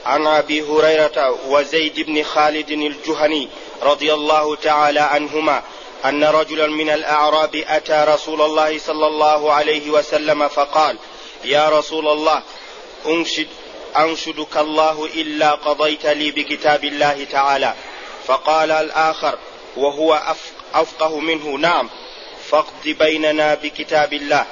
عن أبي هريرة وزيد بن خالد الجهني رضي الله تعالى عنهما أن رجلا من الأعراب أتى رسول الله صلى الله عليه وسلم فقال: يا رسول الله، أنشدك الله إلا قضيت لي بكتاب الله تعالى. فقال الآخر وهو أفقه منه: نعم، فاقض بيننا بكتاب الله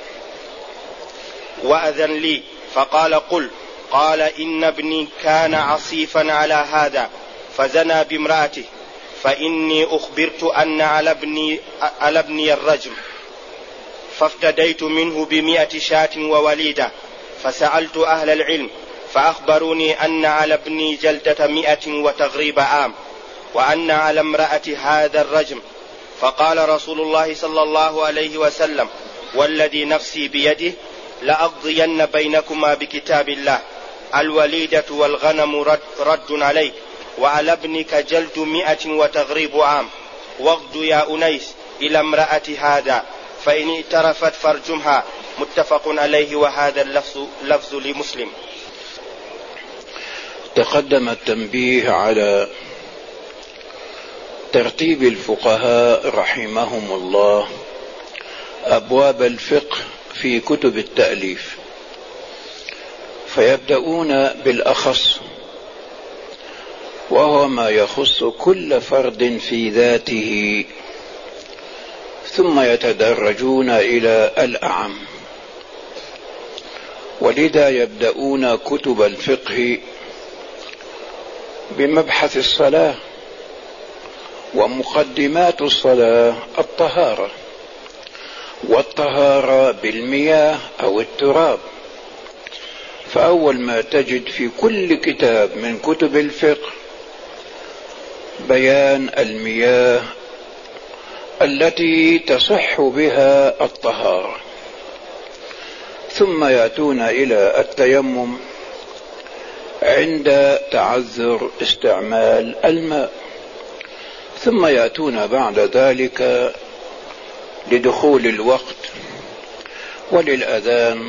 وأذن لي. فقال: قل. قال: إن ابني كان عصيفا على هذا فزنى بامرأته، فإني أخبرت أن على ابني الرجم، فافتديت منه ب100 شاة ووليدة. فسألت أهل العلم فأخبروني أن على ابني جلدة 100 وتغريب عام، وأن على امرأة هذا الرجم. فقال رسول الله صلى الله عليه وسلم: والذي نفسي بيده لأقضين بينكما بكتاب الله، الوليدة والغنم رد عليك، وعلى ابنك جلد 100 وتغريب عام. واغد يا أنيس إلى امرأة هذا، فإن اعترفت فارجمها. متفق عليه، وهذا اللفظ لمسلم. تقدم التنبيه على ترتيب الفقهاء رحمهم الله أبواب الفقه في كتب التأليف، فيبدأون بالأخص، وهو ما يخص كل فرد في ذاته، ثم يتدرجون إلى الأعم. ولذا يبدأون كتب الفقه بمبحث الصلاة، ومقدمات الصلاة الطهارة، والطهارة بالمياه أو التراب. فأول ما تجد في كل كتاب من كتب الفقه بيان المياه التي تصح بها الطهارة، ثم يأتون إلى التيمم عند تعذر استعمال الماء، ثم يأتون بعد ذلك لدخول الوقت وللأذان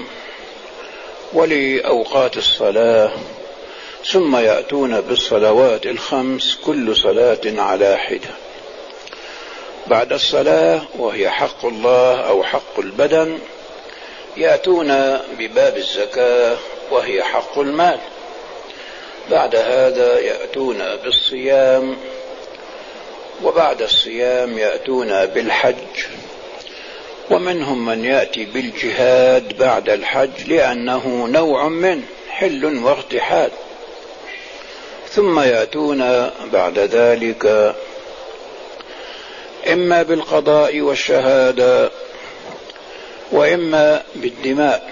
ولأوقات الصلاة، ثم يأتون بالصلوات الخمس كل صلاة على حدة. بعد الصلاة وهي حق الله أو حق البدن يأتون بباب الزكاة وهي حق المال. بعد هذا يأتون بالصيام، وبعد الصيام يأتون بالحج، ومنهم من يأتي بالجهاد بعد الحج لأنه نوع من حل وارتحال. ثم يأتون بعد ذلك إما بالقضاء والشهادة وإما بالدماء،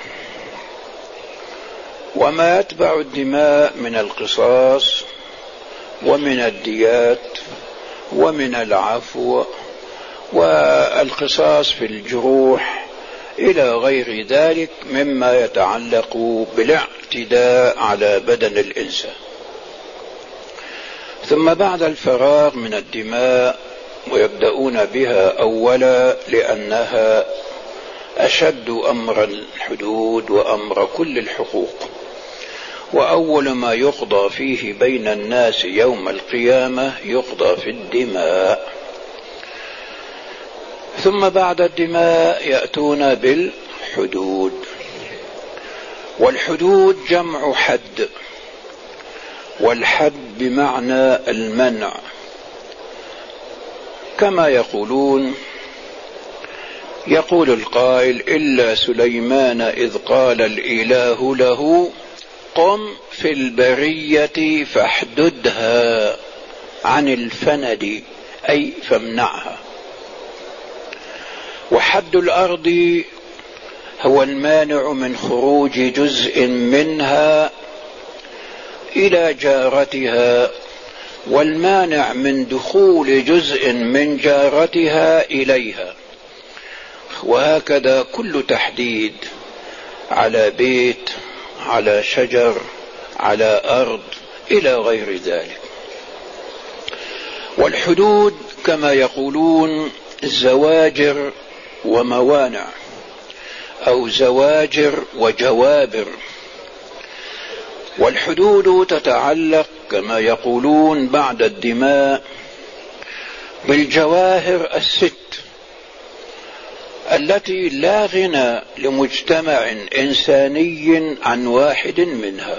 وما يتبع الدماء من القصاص ومن الديات ومن العفو والقصاص في الجروح إلى غير ذلك مما يتعلق بالاعتداء على بدن الإنسان. ثم بعد الفراغ من الدماء، ويبدأون بها أولا لأنها أشد أمر الحدود وأمر كل الحقوق، وأول ما يقضى فيه بين الناس يوم القيامة يقضى في الدماء. ثم بعد الدماء يأتون بالحدود، والحدود جمع حد، والحد بمعنى المنع، كما يقول القائل: إلا سليمان إذ قال الإله له قم في البرية فاحددها عن الفند، أي فامنعها. وحد الأرض هو المانع من خروج جزء منها إلى جارتها، والمانع من دخول جزء من جارتها إليها. وهكذا كل تحديد على بيت، على شجر، على أرض، إلى غير ذلك. والحدود كما يقولون زواجر وموانع، أو زواجر وجوابر. والحدود تتعلق كما يقولون بعد الدماء بالجواهر الست التي لا غنى لمجتمع إنساني عن واحد منها.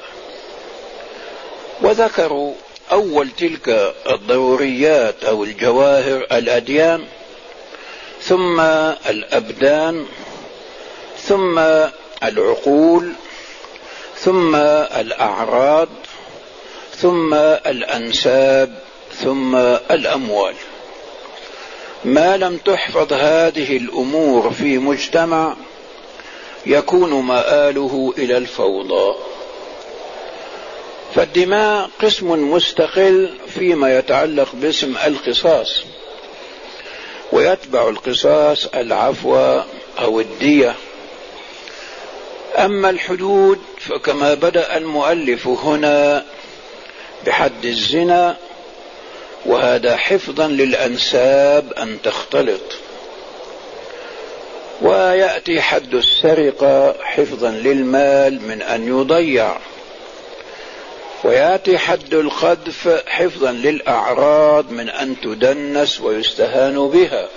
وذكروا أول تلك الضروريات أو الجواهر الأديان، ثم الأبدان، ثم العقول، ثم الأعراض، ثم الأنساب، ثم الأموال. ما لم تحفظ هذه الأمور في مجتمع يكون مآله إلى الفوضى. فالدماء قسم مستقل فيما يتعلق باسم القصاص، ويتبع القصاص العفو أو الدية. أما الحدود فكما بدأ المؤلف هنا بحد الزنا، وهذا حفظا للأنساب أن تختلط، ويأتي حد السرقة حفظا للمال من أن يضيع، ويأتي حد القذف حفظا للأعراض من أن تدنس ويستهان بها،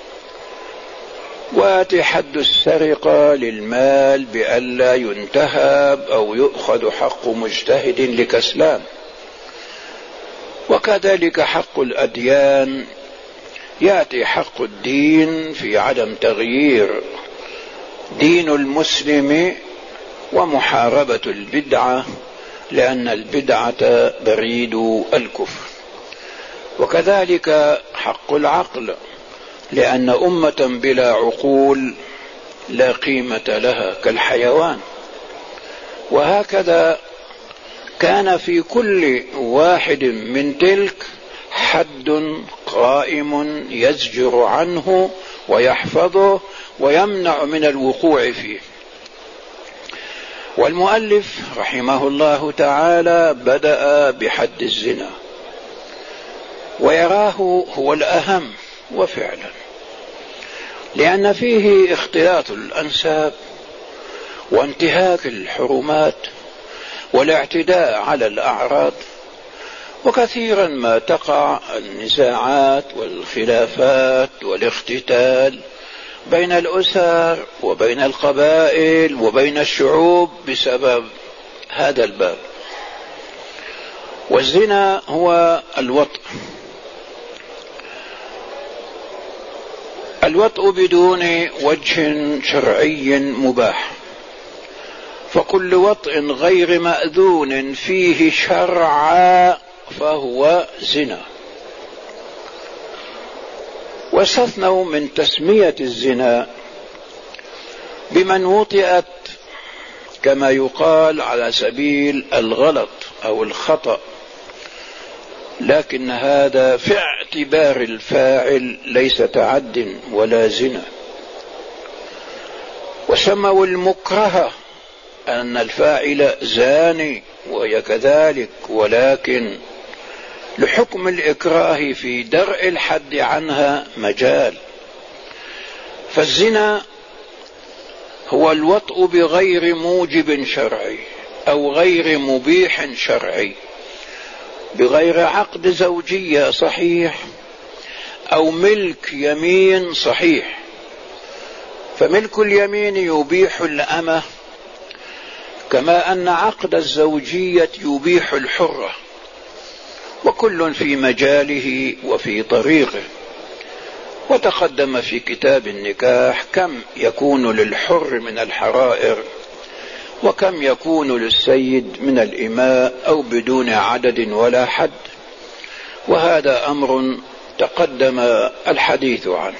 ويأتي حد السرقة للمال بألا ينتهب أو يؤخذ حق مجتهد لكسلان. وكذلك حق الأديان، يأتي حق الدين في عدم تغيير دين المسلم ومحاربة البدعة، لأن البدعة بريد الكفر. وكذلك حق العقل، لأن أمة بلا عقول لا قيمة لها كالحيوان. وهكذا كان في كل واحد من تلك حد قائم يزجر عنه ويحفظه ويمنع من الوقوع فيه. والمؤلف رحمه الله تعالى بدأ بحد الزنا، ويراه هو الأهم، وفعلا لأن فيه اختلاط الأنساب وانتهاك الحرمات والاعتداء على الأعراض. وكثيرا ما تقع النزاعات والخلافات والاختتال بين الأسر وبين القبائل وبين الشعوب بسبب هذا الباب. والزنا هو الوطء، الوطء بدون وجه شرعي مباح، فكل وطء غير مأذون فيه شرعا فهو زنا. واستثنوا من تسمية الزنا بمن وطئت كما يقال على سبيل الغلط أو الخطأ، لكن هذا في اعتبار الفاعل ليس تعد ولا زنا. وسموا المكره أن الفاعل زاني وهي كذلك، ولكن لحكم الإكراه في درء الحد عنها مجال. فالزنا هو الوطء بغير موجب شرعي أو غير مبيح شرعي، بغير عقد زوجية صحيح أو ملك يمين صحيح. فملك اليمين يبيح الأمة، كما أن عقد الزوجية يبيح الحرة، وكل في مجاله وفي طريقه. وتقدم في كتاب النكاح كم يكون للحر من الحرائر وكم يكون للسيد من الإماء أو بدون عدد ولا حد، وهذا أمر تقدم الحديث عنه.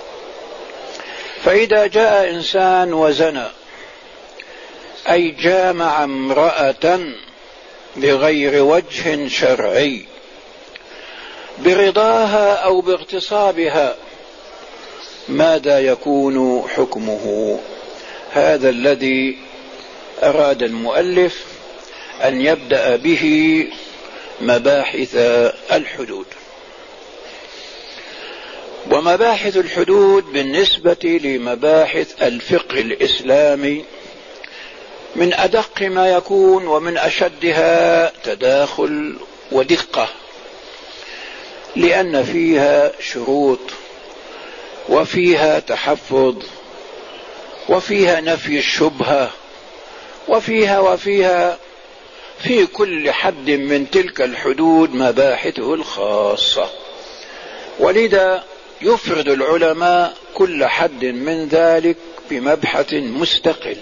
فإذا جاء إنسان وزنى أي جامع امرأة بغير وجه شرعي برضاها أو باغتصابها، ماذا يكون حكمه؟ هذا الذي أراد المؤلف أن يبدأ به مباحث الحدود. ومباحث الحدود بالنسبة لمباحث الفقه الإسلامي من أدق ما يكون ومن أشدها تداخل ودقة، لأن فيها شروط وفيها تحفظ وفيها نفي الشبهة وفيها في كل حد من تلك الحدود مباحثه الخاصة. ولذا يفرد العلماء كل حد من ذلك بمبحث مستقل.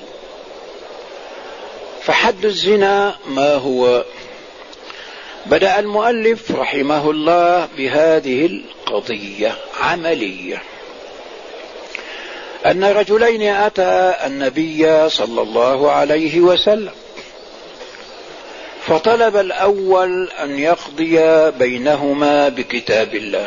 فحد الزنا ما هو؟ بدأ المؤلف رحمه الله بهذه القضية عملية، أن رجلين أتى النبي صلى الله عليه وسلم، فطلب الأول أن يقضي بينهما بكتاب الله،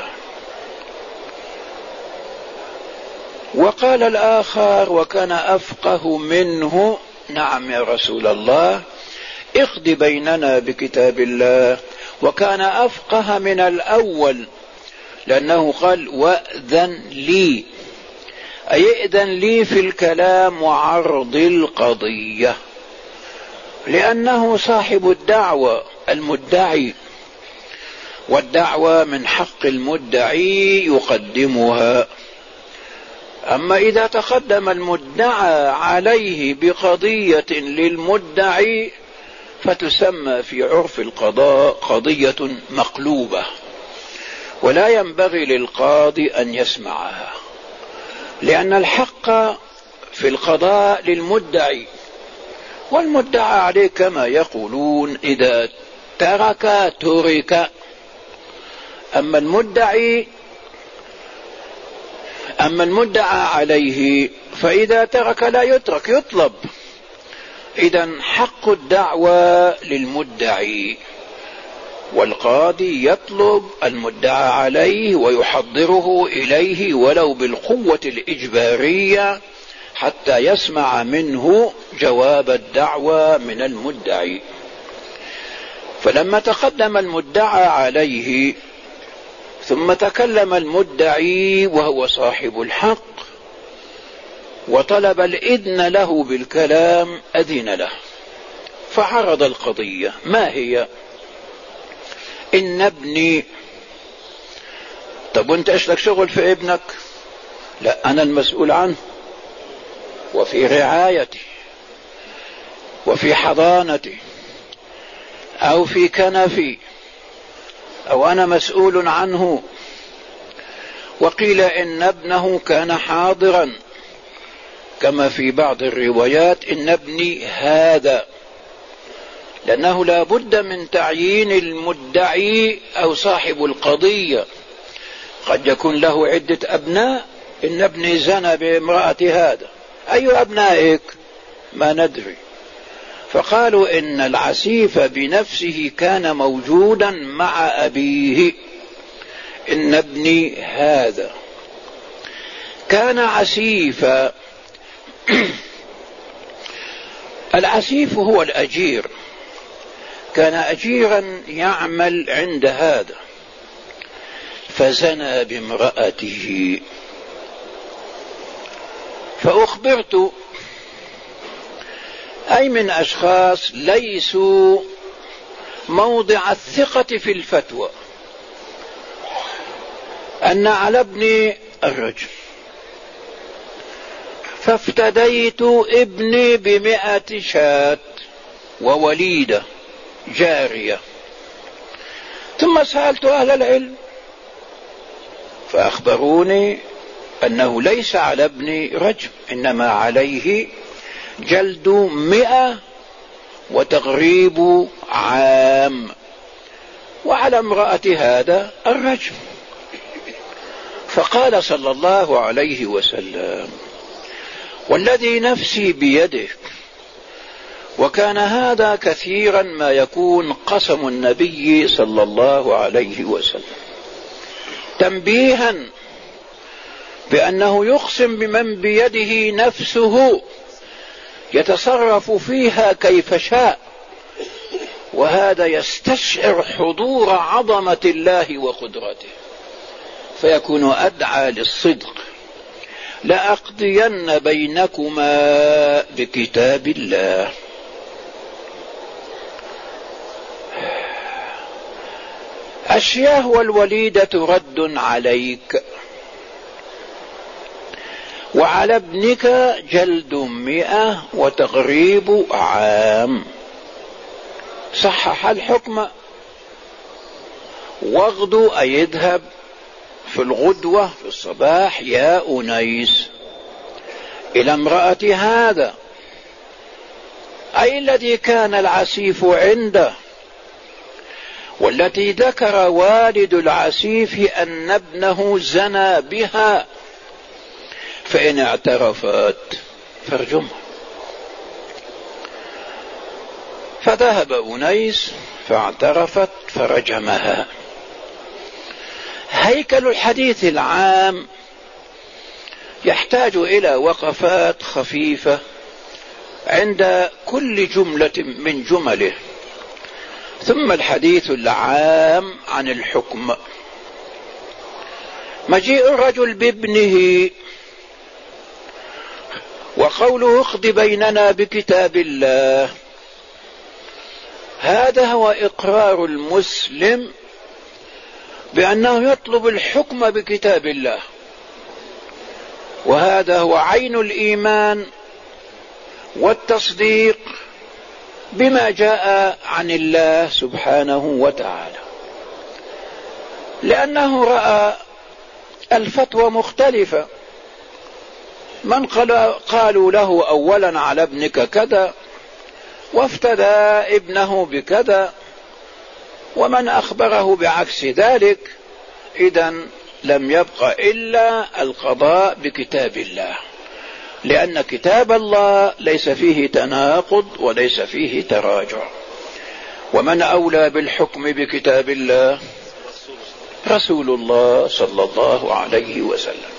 وقال الآخر وكان أفقه منه: نعم يا رسول الله، اقض بيننا بكتاب الله. وكان أفقه من الأول، لأنه قال: وأذن لي، أي ائذن لي في الكلام وعرض القضية، لأنه صاحب الدعوة المدعي، والدعوة من حق المدعي يقدمها. أما إذا تقدم المدعى عليه بقضية للمدعي فتسمى في عرف القضاء قضية مقلوبة، ولا ينبغي للقاضي أن يسمعها، لأن الحق في القضاء للمدعي، والمدعى عليه كما يقولون إذا ترك ترك. أما المدعى عليه فإذا ترك لا يترك، يطلب. إذن حق الدعوة للمدعي، والقاضي يطلب المدعى عليه ويحضره إليه ولو بالقوة الإجبارية حتى يسمع منه جواب الدعوة من المدعي. فلما تقدم المدعى عليه ثم تكلم المدعي وهو صاحب الحق وطلب الإذن له بالكلام، أذن له فعرض القضية. ما هي؟ إن ابني. طب وانت ايش لك شغل في ابنك؟ لا، أنا المسؤول عنه وفي رعايته وفي حضانته أو في كنفي، أو أنا مسؤول عنه. وقيل إن ابنه كان حاضرا، كما في بعض الروايات إن ابني هذا، لأنه لا بد من تعيين المدعي أو صاحب القضية. قد يكون له عدة أبناء، إن ابني زنى بامرأة هذا، أي أبنائك؟ ما ندري. فقالوا إن العسيف بنفسه كان موجودا مع أبيه، إن ابني هذا كان عسيفا. العسيف هو الأجير، كان أجيرا يعمل عند هذا فزنى بامرأته. فأخبرت، أي من أشخاص ليسوا موضع الثقة في الفتوى، أن على ابني الرجل، فافتديت ابني ب100 شاة ووليدة جارية. ثم سألت أهل العلم فأخبروني أنه ليس على ابني رجم، إنما عليه جلد 100 وتغريب عام، وعلى امرأة هذا الرجم. فقال صلى الله عليه وسلم: والذي نفسي بيده. وكان هذا كثيرا ما يكون قسم النبي صلى الله عليه وسلم، تنبيها بأنه يقسم بمن بيده نفسه يتصرف فيها كيف شاء، وهذا يستشعر حضور عظمة الله وقدرته، فيكون أدعى للصدق. لأقضين بينكما بكتاب الله. الشياه والوليدة رد عليك، وعلى ابنك جلد 100 وتغريب عام. صحح الحكم. واغدو أي يذهب في الغدوة في الصباح يا أنيس إلى امرأة هذا، أي الذي كان العسيف عنده، والتي ذكر والد العسيف أن ابنه زنى بها، فإن اعترفت فارجمها. فذهب أنيس فاعترفت فرجمها. هيكل الحديث العام يحتاج إلى وقفات خفيفة عند كل جملة من جمله، ثم الحديث العام عن الحكم. مجيء الرجل بابنه وقوله اقض بيننا بكتاب الله، هذا هو إقرار المسلم بأنه يطلب الحكم بكتاب الله، وهذا هو عين الإيمان والتصديق بما جاء عن الله سبحانه وتعالى، لأنه رأى الفتوى مختلفة. من قالوا له أولا على ابنك كذا وافتدى ابنه بكذا، ومن أخبره بعكس ذلك، إذن لم يبق إلا القضاء بكتاب الله، لأن كتاب الله ليس فيه تناقض وليس فيه تراجع. ومن أولى بالحكم بكتاب الله؟ رسول الله صلى الله عليه وسلم.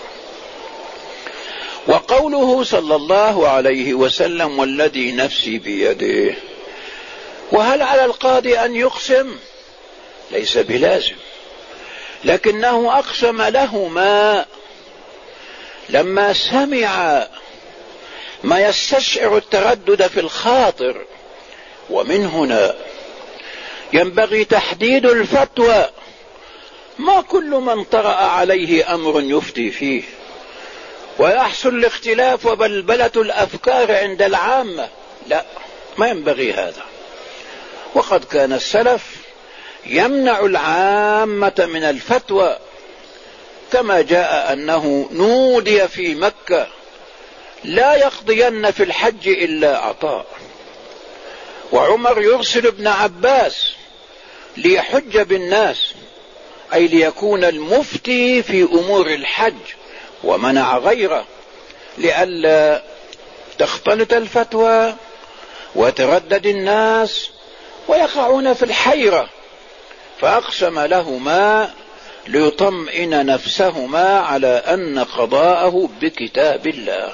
وقوله صلى الله عليه وسلم والذي نفسي بيده، وهل على القاضي أن يقسم؟ ليس بلازم، لكنه أقسم لهما لما سمع ما يستشعر التردد في الخاطر. ومن هنا ينبغي تحديد الفتوى، ما كل من طرأ عليه أمر يفتي فيه، ويحصل الاختلاف وبلبلة الأفكار عند العامة. لا، ما ينبغي هذا. وقد كان السلف يمنع العامة من الفتوى، كما جاء أنه نودي في مكة لا يقضين في الحج إلا عطاء، وعمر يرسل ابن عباس ليحج بالناس، أي ليكون المفتي في أمور الحج، ومنع غيره لئلا تختلط الفتوى وتردد الناس ويقعون في الحيرة. فأقسم لهما ليطمئن نفسهما على أن قضاءه بكتاب الله.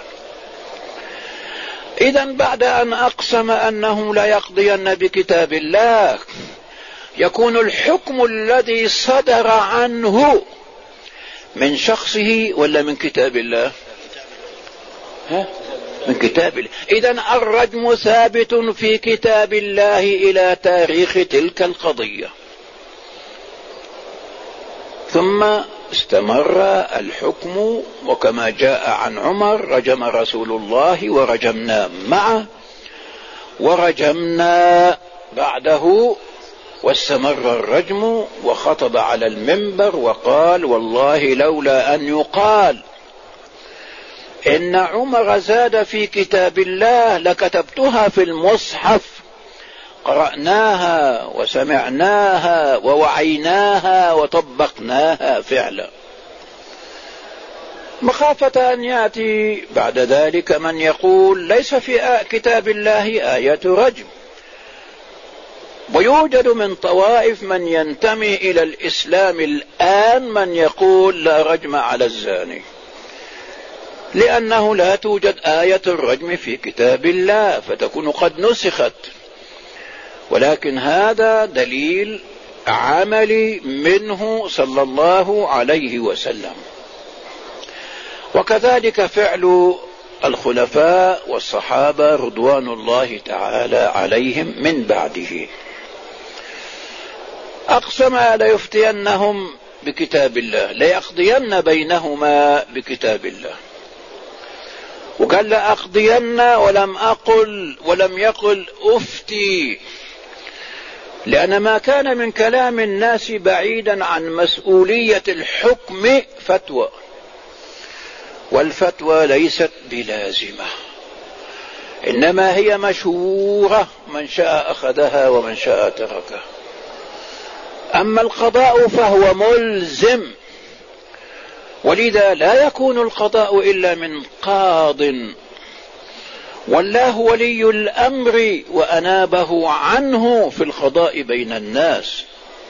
إذن بعد أن أقسم أنه لا يقضين بكتاب الله، يكون الحكم الذي صدر عنه من شخصه ولا من كتاب الله؟ من كتاب الله. إذن الرجم ثابت في كتاب الله إلى تاريخ تلك القضية، ثم استمر الحكم. وكما جاء عن عمر رجم رسول الله ورجمنا معه ورجمنا بعده، واستمر الرجم، وخطب على المنبر وقال والله لولا أن يقال إن عمر زاد في كتاب الله لكتبتها في المصحف، قرأناها وسمعناها ووعيناها وطبقناها فعلا، مخافة أن يأتي بعد ذلك من يقول ليس في كتاب الله آية رجم. ويوجد من طوائف من ينتمي إلى الإسلام الآن من يقول لا رجم على الزاني، لأنه لا توجد آية الرجم في كتاب الله، فتكون قد نسخت. ولكن هذا دليل عملي منه صلى الله عليه وسلم، وكذلك فعل الخلفاء والصحابة رضوان الله تعالى عليهم من بعده. أقسم ليفتينهم بكتاب الله، ليقضين بينهما بكتاب الله. وقال لأقضين ولم يقل أفتي، لأن ما كان من كلام الناس بعيدا عن مسؤولية الحكم فتوى، والفتوى ليست بلازمة، إنما هي مشورة، من شاء أخذها ومن شاء تركها. أما القضاء فهو ملزم، ولذا لا يكون القضاء إلا من قاض، والله ولي الأمر وأنابه عنه في القضاء بين الناس.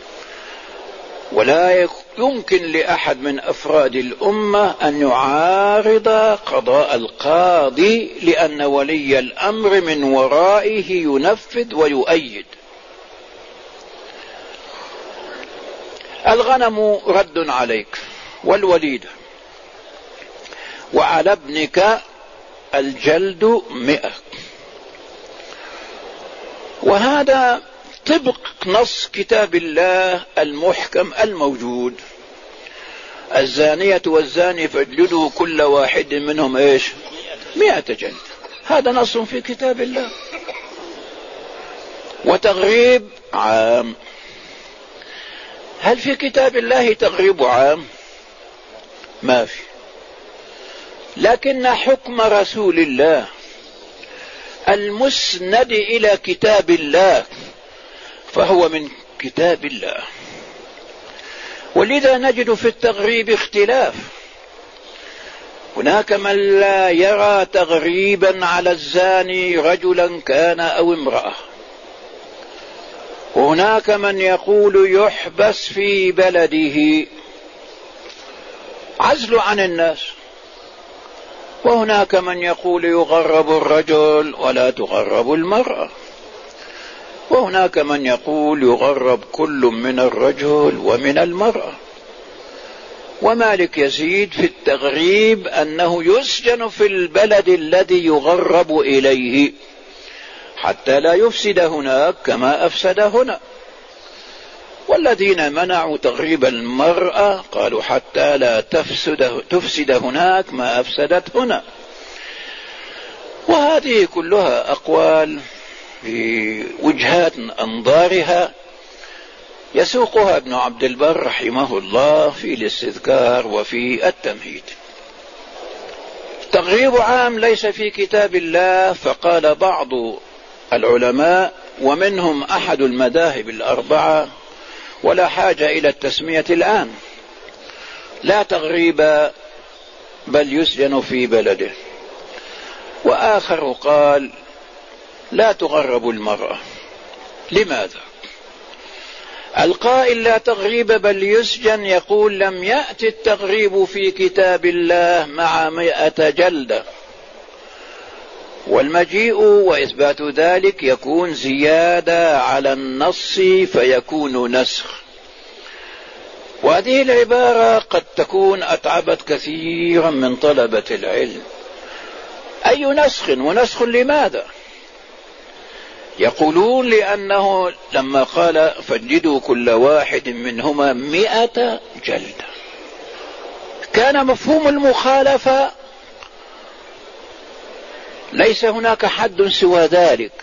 ولا يمكن لأحد من أفراد الأمة أن يعارض قضاء القاضي، لأن ولي الأمر من ورائه ينفذ ويؤيد. الغنم رد عليك والوليد، وعلى ابنك الجلد 100. وهذا طبق نص كتاب الله المحكم الموجود: الزانية والزاني فاجلدوا كل واحد منهم 100 جلد. هذا نص في كتاب الله. وتغريب عام، هل في كتاب الله تغريب عام؟ ما في، لكن حكم رسول الله المسند إلى كتاب الله فهو من كتاب الله. ولذا نجد في التغريب اختلاف، هناك من لا يرى تغريبا على الزاني رجلا كان أو امرأة، وهناك من يقول يحبس في بلده عزل عن الناس، وهناك من يقول يغرب الرجل ولا تغرب المرأة، وهناك من يقول يغرب كل من الرجل ومن المرأة. ومالك يزيد في التغريب أنه يسجن في البلد الذي يغرب إليه حتى لا يفسد هناك كما أفسد هنا. والذين منعوا تغريب المرأة قالوا حتى لا تفسد هناك ما أفسدت هنا. وهذه كلها أقوال في وجهات أنظارها يسوقها ابن عبد البر رحمه الله في الاستذكار وفي التمهيد. تغريب عام ليس في كتاب الله، فقال بعض العلماء ومنهم أحد المذاهب الأربعة، ولا حاجة إلى التسمية الآن، لا تغريب بل يسجن في بلده. وآخر قال لا تغرب المرأة. لماذا؟ القائل لا تغريب بل يسجن يقول لم يأتي التغريب في كتاب الله مع 100 جلدة، والمجيء وإثبات ذلك يكون زيادة على النص فيكون نسخ. وهذه العبارة قد تكون أتعبت كثيرا من طلبة العلم. أي نسخ؟ ونسخ لماذا؟ يقولون لأنه لما قال فاجلدوا كل واحد منهما 100 جلدة كان مفهوم المخالفة ليس هناك حد سوى ذلك.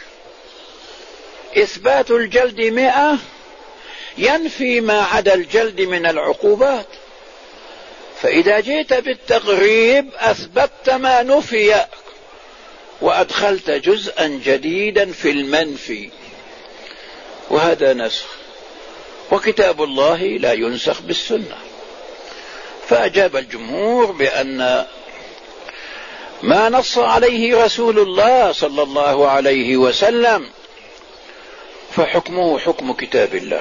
إثبات الجلد 100 ينفي ما عدا الجلد من العقوبات، فإذا جئت بالتغريب أثبتت ما نفي وأدخلت جزءا جديدا في المنفي، وهذا نسخ. وكتاب الله لا ينسخ بالسنة. فأجاب الجمهور بأن ما نص عليه رسول الله صلى الله عليه وسلم فحكمه حكم كتاب الله،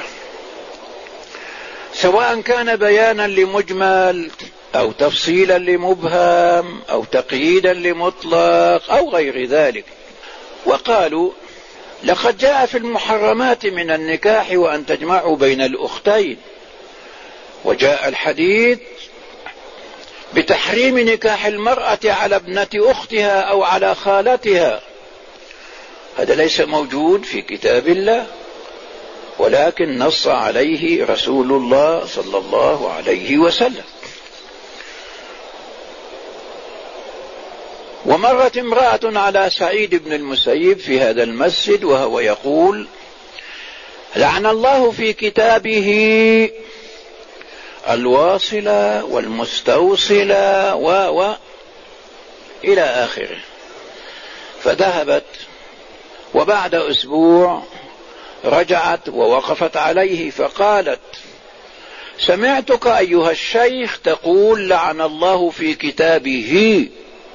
سواء كان بيانا لمجمل أو تفصيلا لمبهم أو تقييدا لمطلق أو غير ذلك. وقالوا لقد جاء في المحرمات من النكاح وأن تجمعوا بين الأختين، وجاء الحديث بتحريم نكاح المرأة على ابنة أختها أو على خالتها. هذا ليس موجود في كتاب الله. ولكن نص عليه رسول الله صلى الله عليه وسلم. ومرت امرأة على سعيد بن المسيب في هذا المسجد وهو يقول: لعن الله في كتابه الواصلة والمستوصلة إلى آخره. فذهبت، وبعد أسبوع رجعت ووقفت عليه فقالت: سمعتك أيها الشيخ تقول لعن الله في كتابه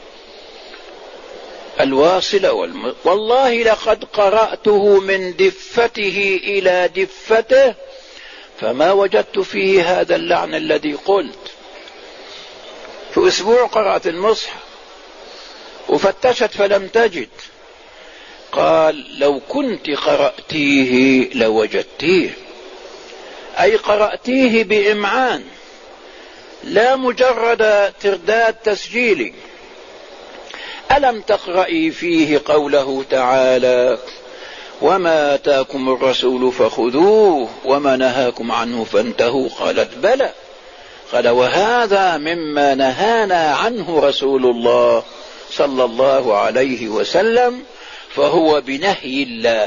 الواصلة والله لقد قرأته من دفته إلى دفته فما وجدت فيه هذا اللعن الذي قلت. في أسبوع قرأت المصحف وفتشت فلم تجد. قال: لو كنت قرأتيه لوجدتيه، أي قرأتيه بإمعان لا مجرد ترداد تسجيلي. ألم تقرأي فيه قوله تعالى: وما آتاكم الرسول فخذوه وما نهاكم عنه فانتهوا؟ قالت: بلى. قال: وهذا مما نهانا عنه رسول الله صلى الله عليه وسلم فهو بنهي الله.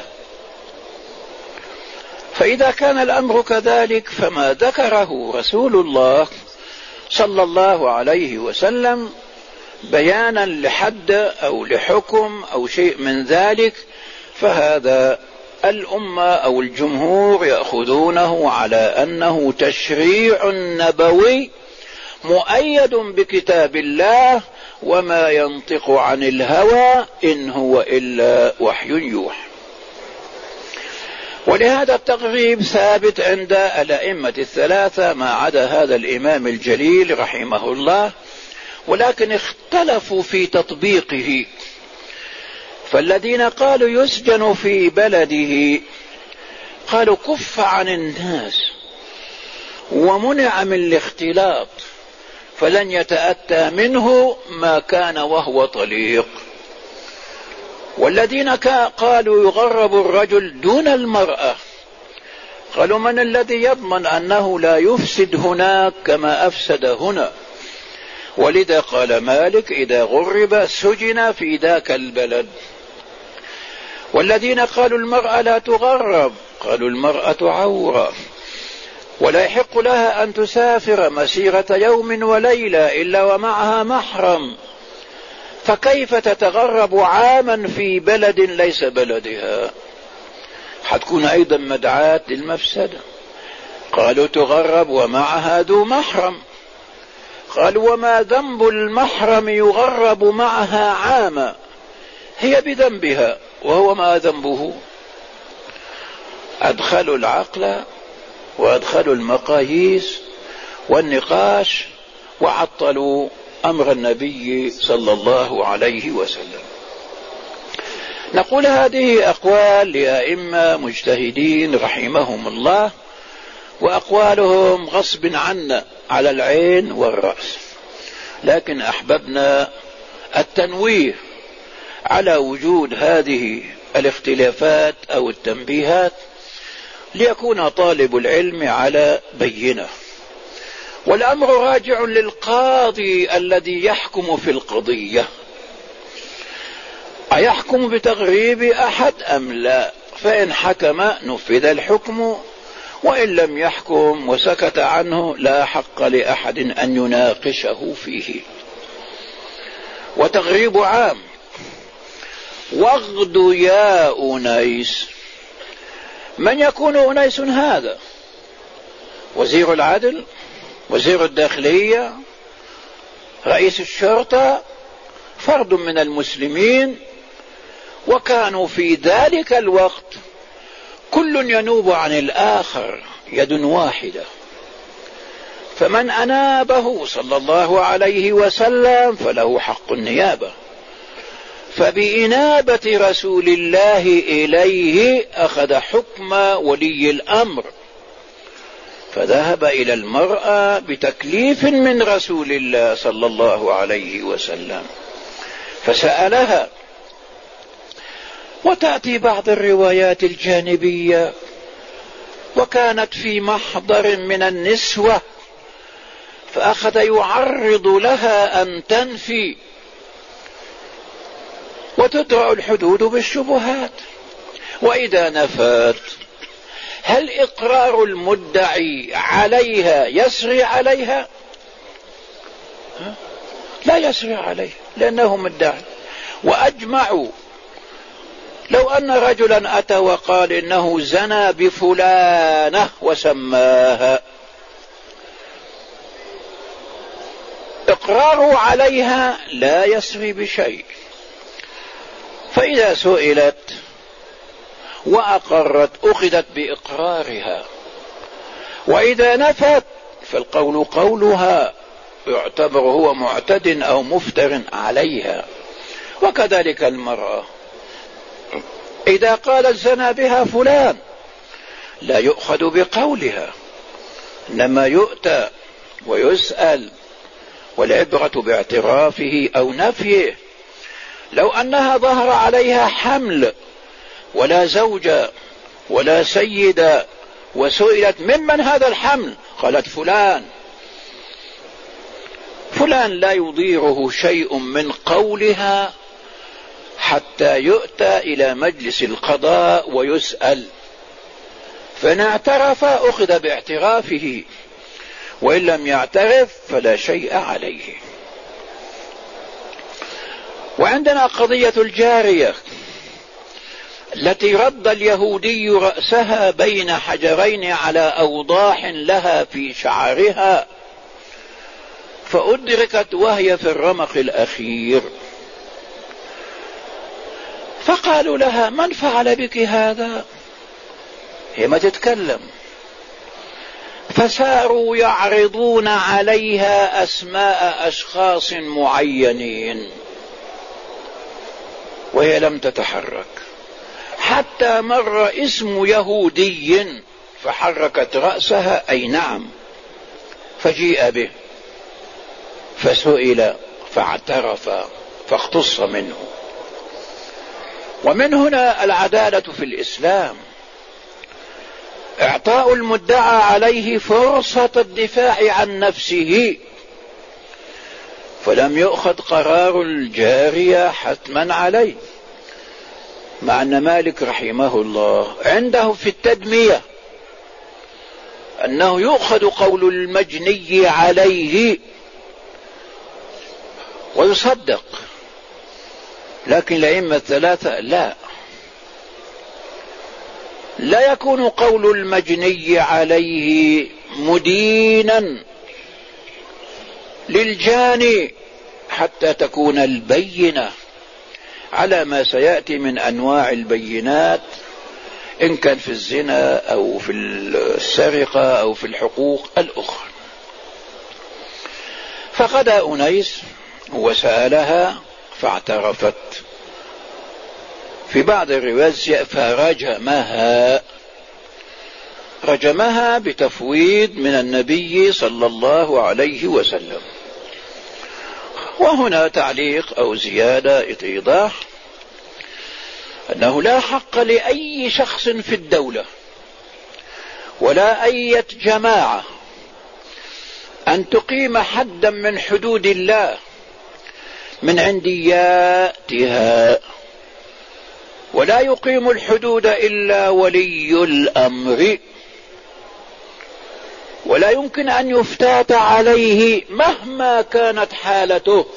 فإذا كان الأمر كذلك فما ذكره رسول الله صلى الله عليه وسلم بيانا لحد أو لحكم أو شيء من ذلك، فهذا الأمة أو الجمهور يأخذونه على أنه تشريع نبوي مؤيد بكتاب الله، وما ينطق عن الهوى إن هو إلا وحي يوحى. ولهذا التقريب ثابت عند الأئمة الثلاثة ما عدا هذا الإمام الجليل رحمه الله، ولكن اختلفوا في تطبيقه. فالذين قالوا يسجن في بلده قالوا كف عن الناس ومنع من الاختلاط فلن يتأتى منه ما كان وهو طليق. والذين قالوا يغرب الرجل دون المرأة قالوا من الذي يضمن أنه لا يفسد هناك كما أفسد هنا؟ ولذا قال مالك: إذا غرب سجن في ذاك البلد. والذين قالوا المرأة لا تغرب قالوا المرأة عورة ولا يحق لها أن تسافر مسيرة يوم وليلة إلا ومعها محرم، فكيف تتغرب عاما في بلد ليس بلدها؟ حتكون أيضا مدعاة للمفسدة. قالوا تغرب ومعها ذو محرم. قالوا وما ذنب المحرم يغرب معها عاما؟ هي بذنبها وهو ما ذنبه. أدخلوا العقل وأدخلوا المقاييس والنقاش وعطلوا أمر النبي صلى الله عليه وسلم. نقول هذه أقوال لأئمة مجتهدين رحمهم الله، وأقوالهم غصب عنا على العين والرأس، لكن أحببنا التنويه على وجود هذه الاختلافات أو التنبيهات ليكون طالب العلم على بينة. والأمر راجع للقاضي الذي يحكم في القضية، أيحكم بتغريب أحد أم لا؟ فإن حكم نفذ الحكم، وإن لم يحكم وسكت عنه لا حق لأحد أن يناقشه فيه. وتغريب عام. واغد يا أنيس. من يكون أنيس هذا؟ وزير العدل، وزير الداخلية، رئيس الشرطة، فرد من المسلمين، وكانوا في ذلك الوقت كل ينوب عن الآخر يد واحدة، فمن أنابه صلى الله عليه وسلم فله حق النيابة. فبإنابة رسول الله إليه أخذ حكم ولي الأمر، فذهب إلى المرأة بتكليف من رسول الله صلى الله عليه وسلم فسألها. وتأتي بعض الروايات الجانبية وكانت في محضر من النسوة، فأخذ يعرض لها أن تنفي، وتدرأ الحدود بالشبهات. وإذا نفت، هل إقرار المدعي عليها يسري عليها؟ لا يسري عليه، لأنه مدعي. وأجمعوا، لو أن رجلا أتى وقال إنه زنى بفلانة وسماها، إقراره عليها لا يسري بشيء. فإذا سئلت وأقرت أخذت بإقرارها، وإذا نفت فالقول قولها، يعتبر هو معتد أو مفتر عليها. وكذلك المرأة إذا قالت زنى بها فلان لا يؤخذ بقولها، إنما يؤتى ويسأل، والعبرة باعترافه أو نفيه. لو أنها ظهر عليها حمل ولا زوجة ولا سيدة، وسئلت ممن هذا الحمل، قالت فلان، فلان لا يضيره شيء من قولها حتى يؤتى إلى مجلس القضاء ويسأل، فإن اعترف أخذ باعترافه، وإن لم يعترف فلا شيء عليه. وعندنا قضية الجارية التي رد اليهودي رأسها بين حجرين على أوضاح لها في شعرها، فأدركت وهي في الرمق الأخير، فقالوا لها من فعل بك هذا؟ هي ما تتكلم، فساروا يعرضون عليها أسماء أشخاص معينين وهي لم تتحرك، حتى مر اسم يهودي فحركت رأسها أي نعم، فجيء به فسئل فاعترف فاقتص منه. ومن هنا العدالة في الإسلام، إعطاء المدعى عليه فرصة الدفاع عن نفسه، فلم يؤخذ قرار الجارية حتما عليه. مع أن مالك رحمه الله عنده في التدمية أنه يؤخذ قول المجني عليه ويصدق، لكن الأئمة الثلاثة لا يكون قول المجني عليه مدينا للجاني حتى تكون البينة على ما سيأتي من أنواع البينات، إن كان في الزنا أو في السرقة أو في الحقوق الأخرى. فغدا أنيس وسألها فاعترفت، في بعض الروايات فرجمها بتفويض من النبي صلى الله عليه وسلم. وهنا تعليق أو زيادة إيضاح أنه لا حق لأي شخص في الدولة ولا أي جماعة أن تقيم حدا من حدود الله من عندياتها، ولا يقيم الحدود إلا ولي الأمر، ولا يمكن أن يفتات عليه مهما كانت حالته،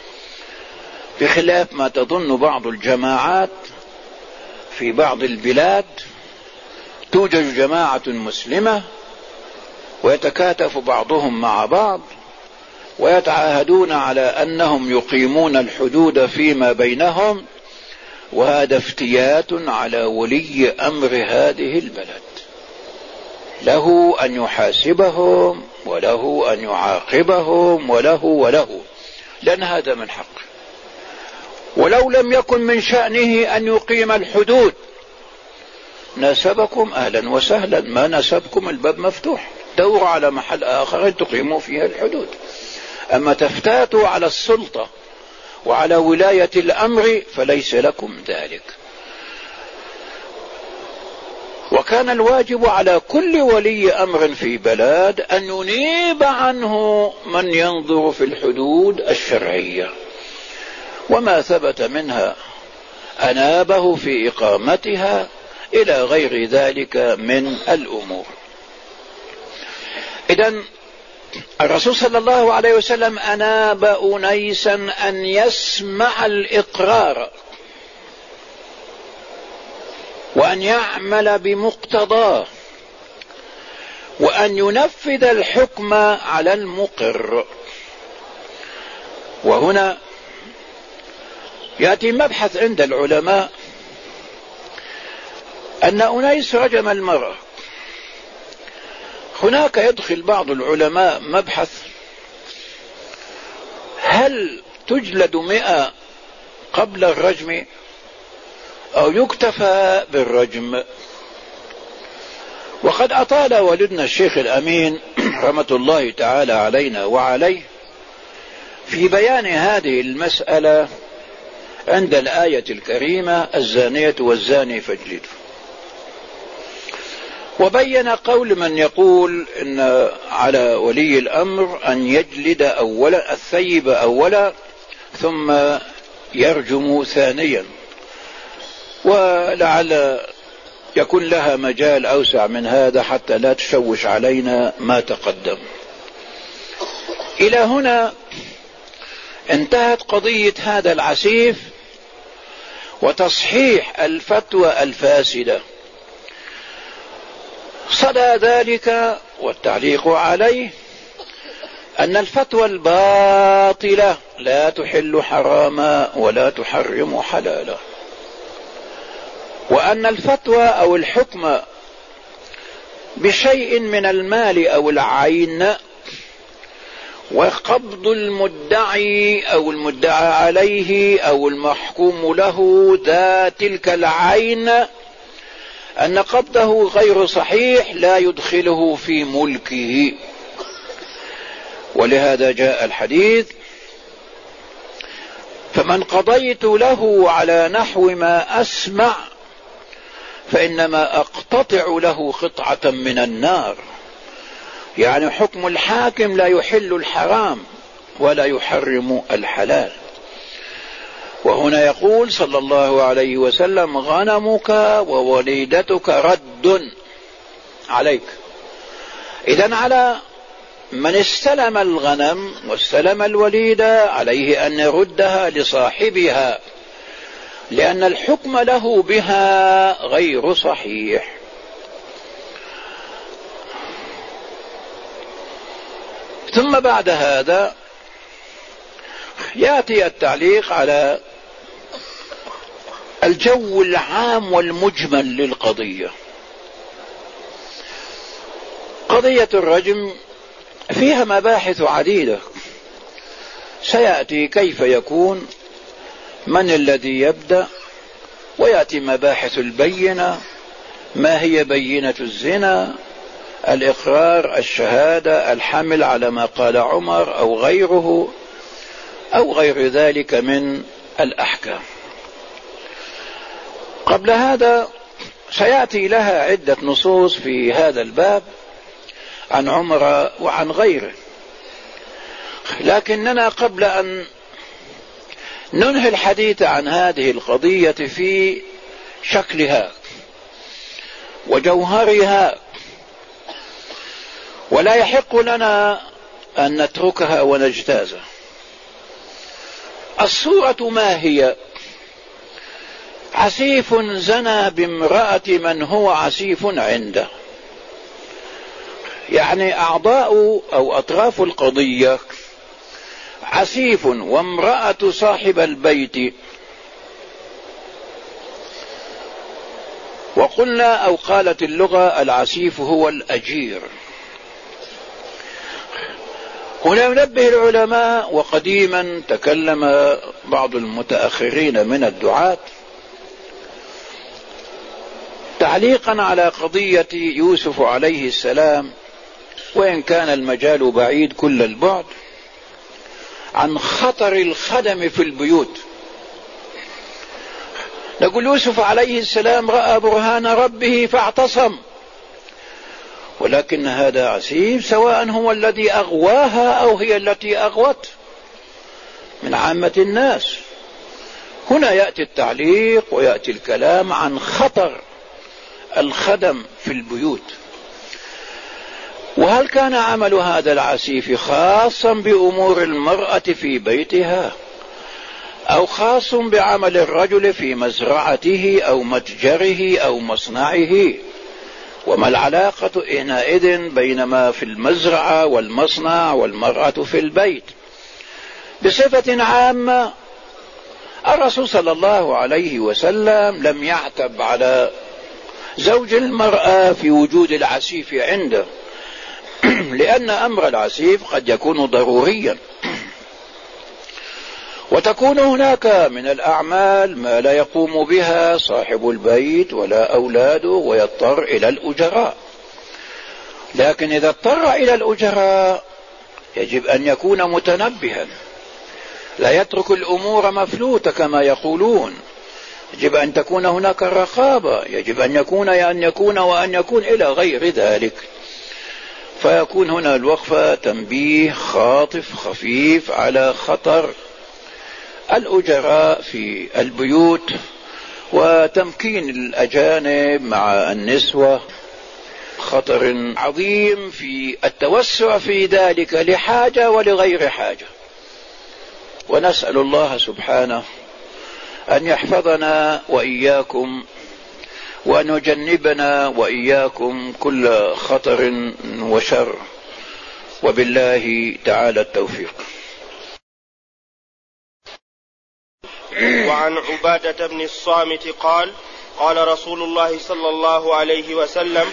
بخلاف ما تظن بعض الجماعات في بعض البلاد. توجد جماعة مسلمة ويتكاتف بعضهم مع بعض ويتعاهدون على أنهم يقيمون الحدود فيما بينهم، وهذا افتيات على ولي أمر هذه البلد، له أن يحاسبهم وله أن يعاقبهم وله، لأن هذا من حقه. ولو لم يكن من شأنه أن يقيم الحدود ناسبكم أهلا وسهلا، ما ناسبكم الباب مفتوح، دوروا على محل آخر تقيموا فيها الحدود. أما تفتاتوا على السلطة وعلى ولاية الأمر فليس لكم ذلك. وكان الواجب على كل ولي أمر في بلد أن ينيب عنه من ينظر في الحدود الشرعية، وما ثبت منها أنابه في إقامتها إلى غير ذلك من الأمور. إذن الرسول صلى الله عليه وسلم أناب أنيسا أن يسمع الإقرار وأن يعمل بمقتضاه وأن ينفذ الحكم على المقر. وهنا يأتي مبحث عند العلماء أن أنيس رجم المرأة. هناك يدخل بعض العلماء مبحث: هل تجلد 100 قبل الرجم أو يكتفى بالرجم؟ وقد أطال والدنا الشيخ الأمين رحمة الله تعالى علينا وعليه في بيان هذه المسألة عند الآية الكريمة: الزانية والزاني فاجلدوا. وبين قول من يقول إن على ولي الأمر أن يجلد أولا الثيب أولا ثم يرجم ثانيا، ولعل يكون لها مجال أوسع من هذا حتى لا تشوش علينا ما تقدم. إلى هنا انتهت قضية هذا العسيف وتصحيح الفتوى الفاسدة. صدى ذلك والتعليق عليه أن الفتوى الباطلة لا تحل حراما ولا تحرم حلالا، وأن الفتوى أو الحكم بشيء من المال أو العين وقبض المدعي أو المدعى عليه أو المحكوم له ذات تلك العين، أن قبضه غير صحيح لا يدخله في ملكه. ولهذا جاء الحديث: فمن قضيت له على نحو ما أسمع فإنما أقتطع له قطعة من النار. يعني حكم الحاكم لا يحل الحرام ولا يحرم الحلال. وهنا يقول صلى الله عليه وسلم: غنمك ووليدتك رد عليك. إذن على من استلم الغنم واستلم الوليدة عليه أن يردها لصاحبها، لأن الحكم له بها غير صحيح. ثم بعد هذا يأتي التعليق على الجو العام والمجمل للقضية. قضية الرجم فيها مباحث عديدة، سيأتي كيف يكون، من الذي يبدأ، ويأتي مباحث البينة، ما هي بينة الزنا، الإقرار، الشهادة، الحمل على ما قال عمر أو غيره أو غير ذلك من الأحكام. قبل هذا سيأتي لها عدة نصوص في هذا الباب عن عمر وعن غيره، لكننا قبل أن ننهي الحديث عن هذه القضية في شكلها وجوهرها، ولا يحق لنا أن نتركها ونجتازها. الصورة ما هي؟ عسيف زنى بامرأة من هو عسيف عنده، يعني أعضاء أو أطراف القضية عسيف وامرأة صاحب البيت. وقلنا أو قالت اللغة العسيف هو الأجير. هنا ينبه العلماء، وقديما تكلم بعض المتأخرين من الدعاة تعليقا على قضية يوسف عليه السلام، وإن كان المجال بعيد كل البعد، عن خطر الخدم في البيوت. نقول يوسف عليه السلام رأى برهان ربه فاعتصم، ولكن هذا عسيف سواء هو الذي أغواها أو هي التي أغوت من عامة الناس. هنا يأتي التعليق ويأتي الكلام عن خطر الخدم في البيوت. وهل كان عمل هذا العسيف خاصا بأمور المرأة في بيتها أو خاص بعمل الرجل في مزرعته أو متجره أو مصنعه؟ وما العلاقة حينئذ بين ما في المزرعة والمصنع والمرأة في البيت؟ بصفة عامة الرسول صلى الله عليه وسلم لم يعتب على زوج المرأة في وجود العسيف عنده، لأن أمر العسيف قد يكون ضروريا، وتكون هناك من الأعمال ما لا يقوم بها صاحب البيت ولا أولاده ويضطر إلى الأجراء. لكن إذا اضطر إلى الأجراء يجب أن يكون متنبها، لا يترك الأمور مفلوتة كما يقولون. يجب أن تكون هناك رقابة، يجب أن يكون إلى غير ذلك. فيكون هنا الوقفة تنبيه خاطف خفيف على خطر الأجراء في البيوت وتمكين الأجانب مع النسوة، خطر عظيم في التوسع في ذلك لحاجة ولغير حاجة. ونسأل الله سبحانه أن يحفظنا وإياكم وأن يجنبنا وإياكم كل خطر وشر، وبالله تعالى التوفيق. وعن عبادة بن الصامت قال: قال رسول الله صلى الله عليه وسلم: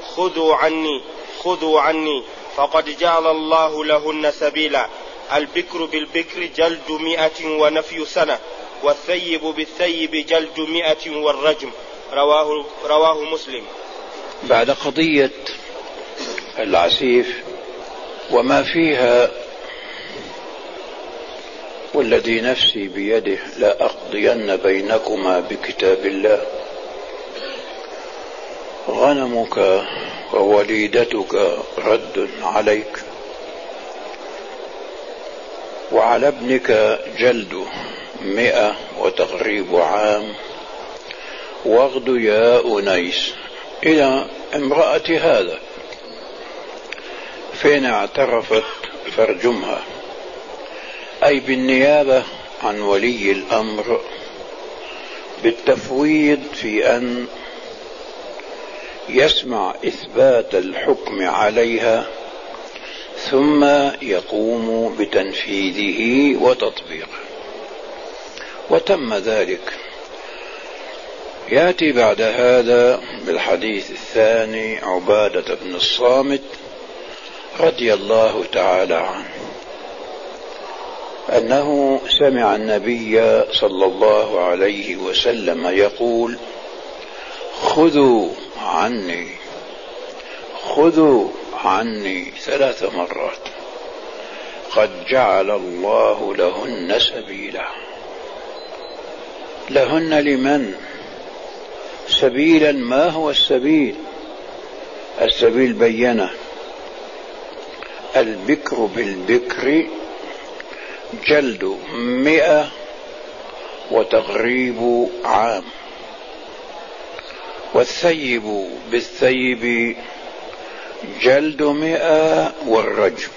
خذوا عني فقد جعل الله لهن سبيلا، البكر بالبكر جلد 100 ونفي سنة، والثيب بالثيب جلد 100 والرجم. رواه مسلم. بعد قضية العسيف وما فيها، والذي نفسي بيده لا أقضين بينكما بكتاب الله، غنمك ووليدتك رد عليك، وعلى ابنك جلد 100 وتغريب عام، واغد يا أنيس، إلى امرأة هذا، فإن اعترفت فارجمها، أي بالنيابة عن ولي الأمر بالتفويض في أن يسمع إثبات الحكم عليها ثم يقوم بتنفيذه وتطبيقه. وتم ذلك. يأتي بعد هذا بالحديث الثاني عبادة بن الصامت رضي الله تعالى عنه أنه سمع النبي صلى الله عليه وسلم يقول: خذوا عني 3 مرات، قد جعل الله لهن سبيلا. لهن لمن؟ سبيلا. ما هو السبيل؟ السبيل بينه: البكر بالبكر جلد 100 وتغريب عام، والثيب بالثيب جلد 100 والرجم.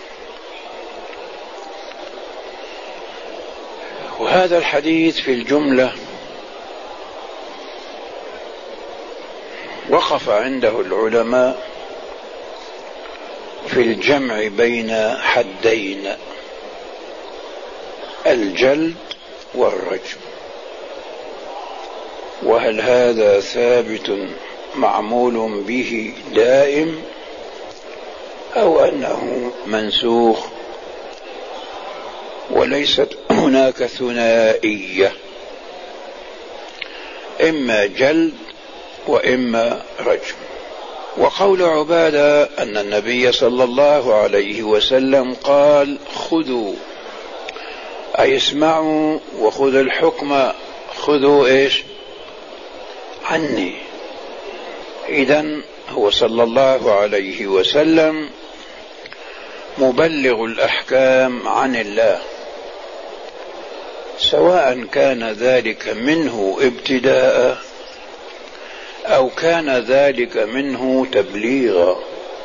وهذا الحديث في الجملة وقف عنده العلماء في الجمع بين حدين: الجلد والرجم. وهل هذا ثابت معمول به دائم أو أنه منسوخ وليست هناك ثنائية، إما جلد وإما رجم؟ وقول عبادة أن النبي صلى الله عليه وسلم قال: خذوا، أي اسمعوا وخذوا الحكم. خذوا إيش؟ عني. إذن هو صلى الله عليه وسلم مبلغ الأحكام عن الله، سواء كان ذلك منه ابتداء أو كان ذلك منه تبليغا،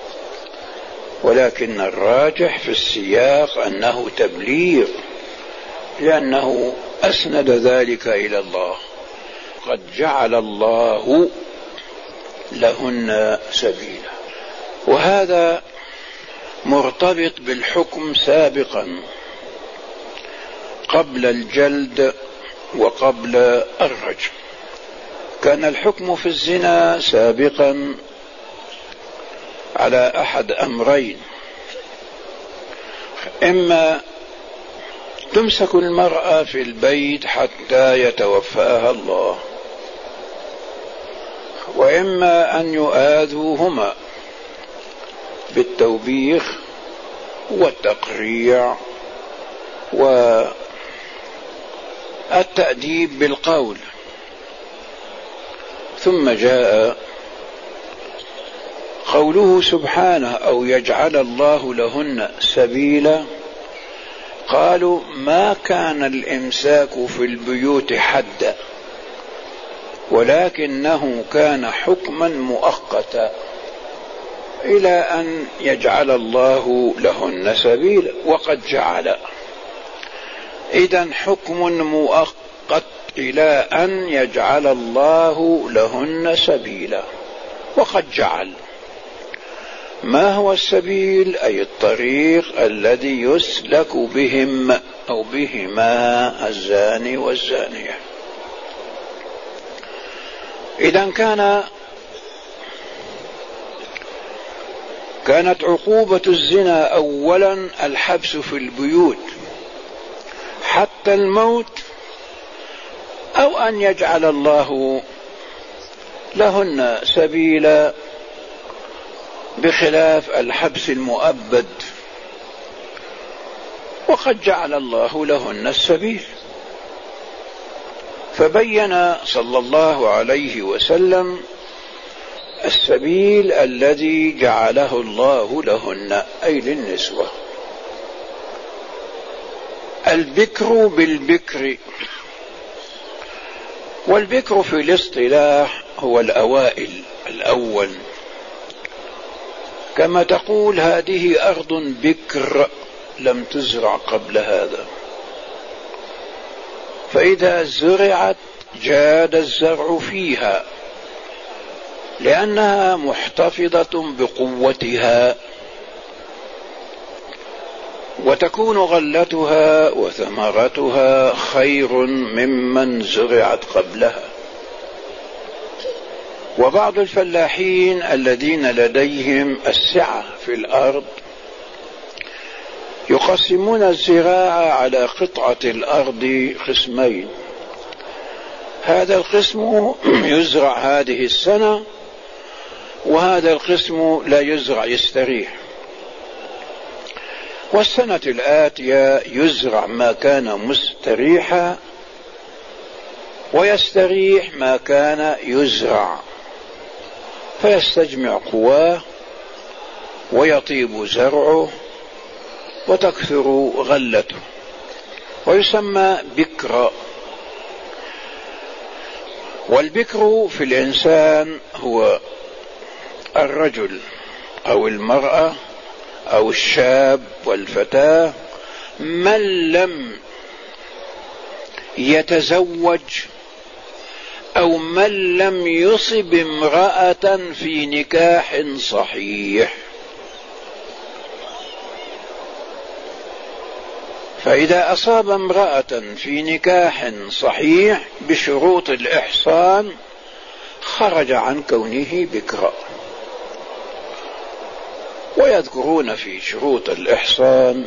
ولكن الراجح في السياق أنه تبليغ، لأنه أسند ذلك إلى الله. قد جعل الله لهن سبيلا، وهذا مرتبط بالحكم سابقا قبل الجلد وقبل الرجم. كان الحكم في الزنا سابقا على أحد أمرين: إما تمسك المرأة في البيت حتى يتوفاها الله، وإما أن يؤاذوهما بالتوبيخ والتقريع والتأديب بالقول. ثم جاء قوله سبحانه: أو يجعل الله لهن سبيلا. قالوا: ما كان الإمساك في البيوت حدا، ولكنه كان حكما مؤقتا إلى أن يجعل الله لهن سبيلا، وقد جعل. إذن حكم مؤقت إلى أن يجعل الله لهن سبيلا، وقد جعل. ما هو السبيل؟ أي الطريق الذي يسلك بهم أو بهما الزاني والزانية. إذن كانت عقوبة الزنا أولا الحبس في البيوت حتى الموت، أو أن يجعل الله لهن سبيلا بخلاف الحبس المؤبد، وقد جعل الله لهن السبيل. فبين صلى الله عليه وسلم السبيل الذي جعله الله لهن، أي للنسوة. البكر بالبكر، والبكر في الاصطلاح هو الأوائل الأول، كما تقول: هذه أرض بكر لم تزرع قبل هذا، فإذا زرعت جاد الزرع فيها لأنها محتفظة بقوتها، وتكون غلتها وثمرتها خير ممن زرعت قبلها. وبعض الفلاحين الذين لديهم السعة في الأرض يقسمون الزراعة على قطعة الأرض قسمين: هذا القسم يزرع هذه السنة، وهذا القسم لا يزرع يستريح، والسنة الآتية يزرع ما كان مستريحا ويستريح ما كان يزرع، فيستجمع قواه ويطيب زرعه وتكثر غلته، ويسمى بكرا. والبكر في الإنسان هو الرجل أو المرأة أو الشاب والفتاة من لم يتزوج أو من لم يصب امرأة في نكاح صحيح. فإذا أصاب امرأة في نكاح صحيح بشروط الإحصان خرج عن كونه بكرا. ويذكرون في شروط الإحصان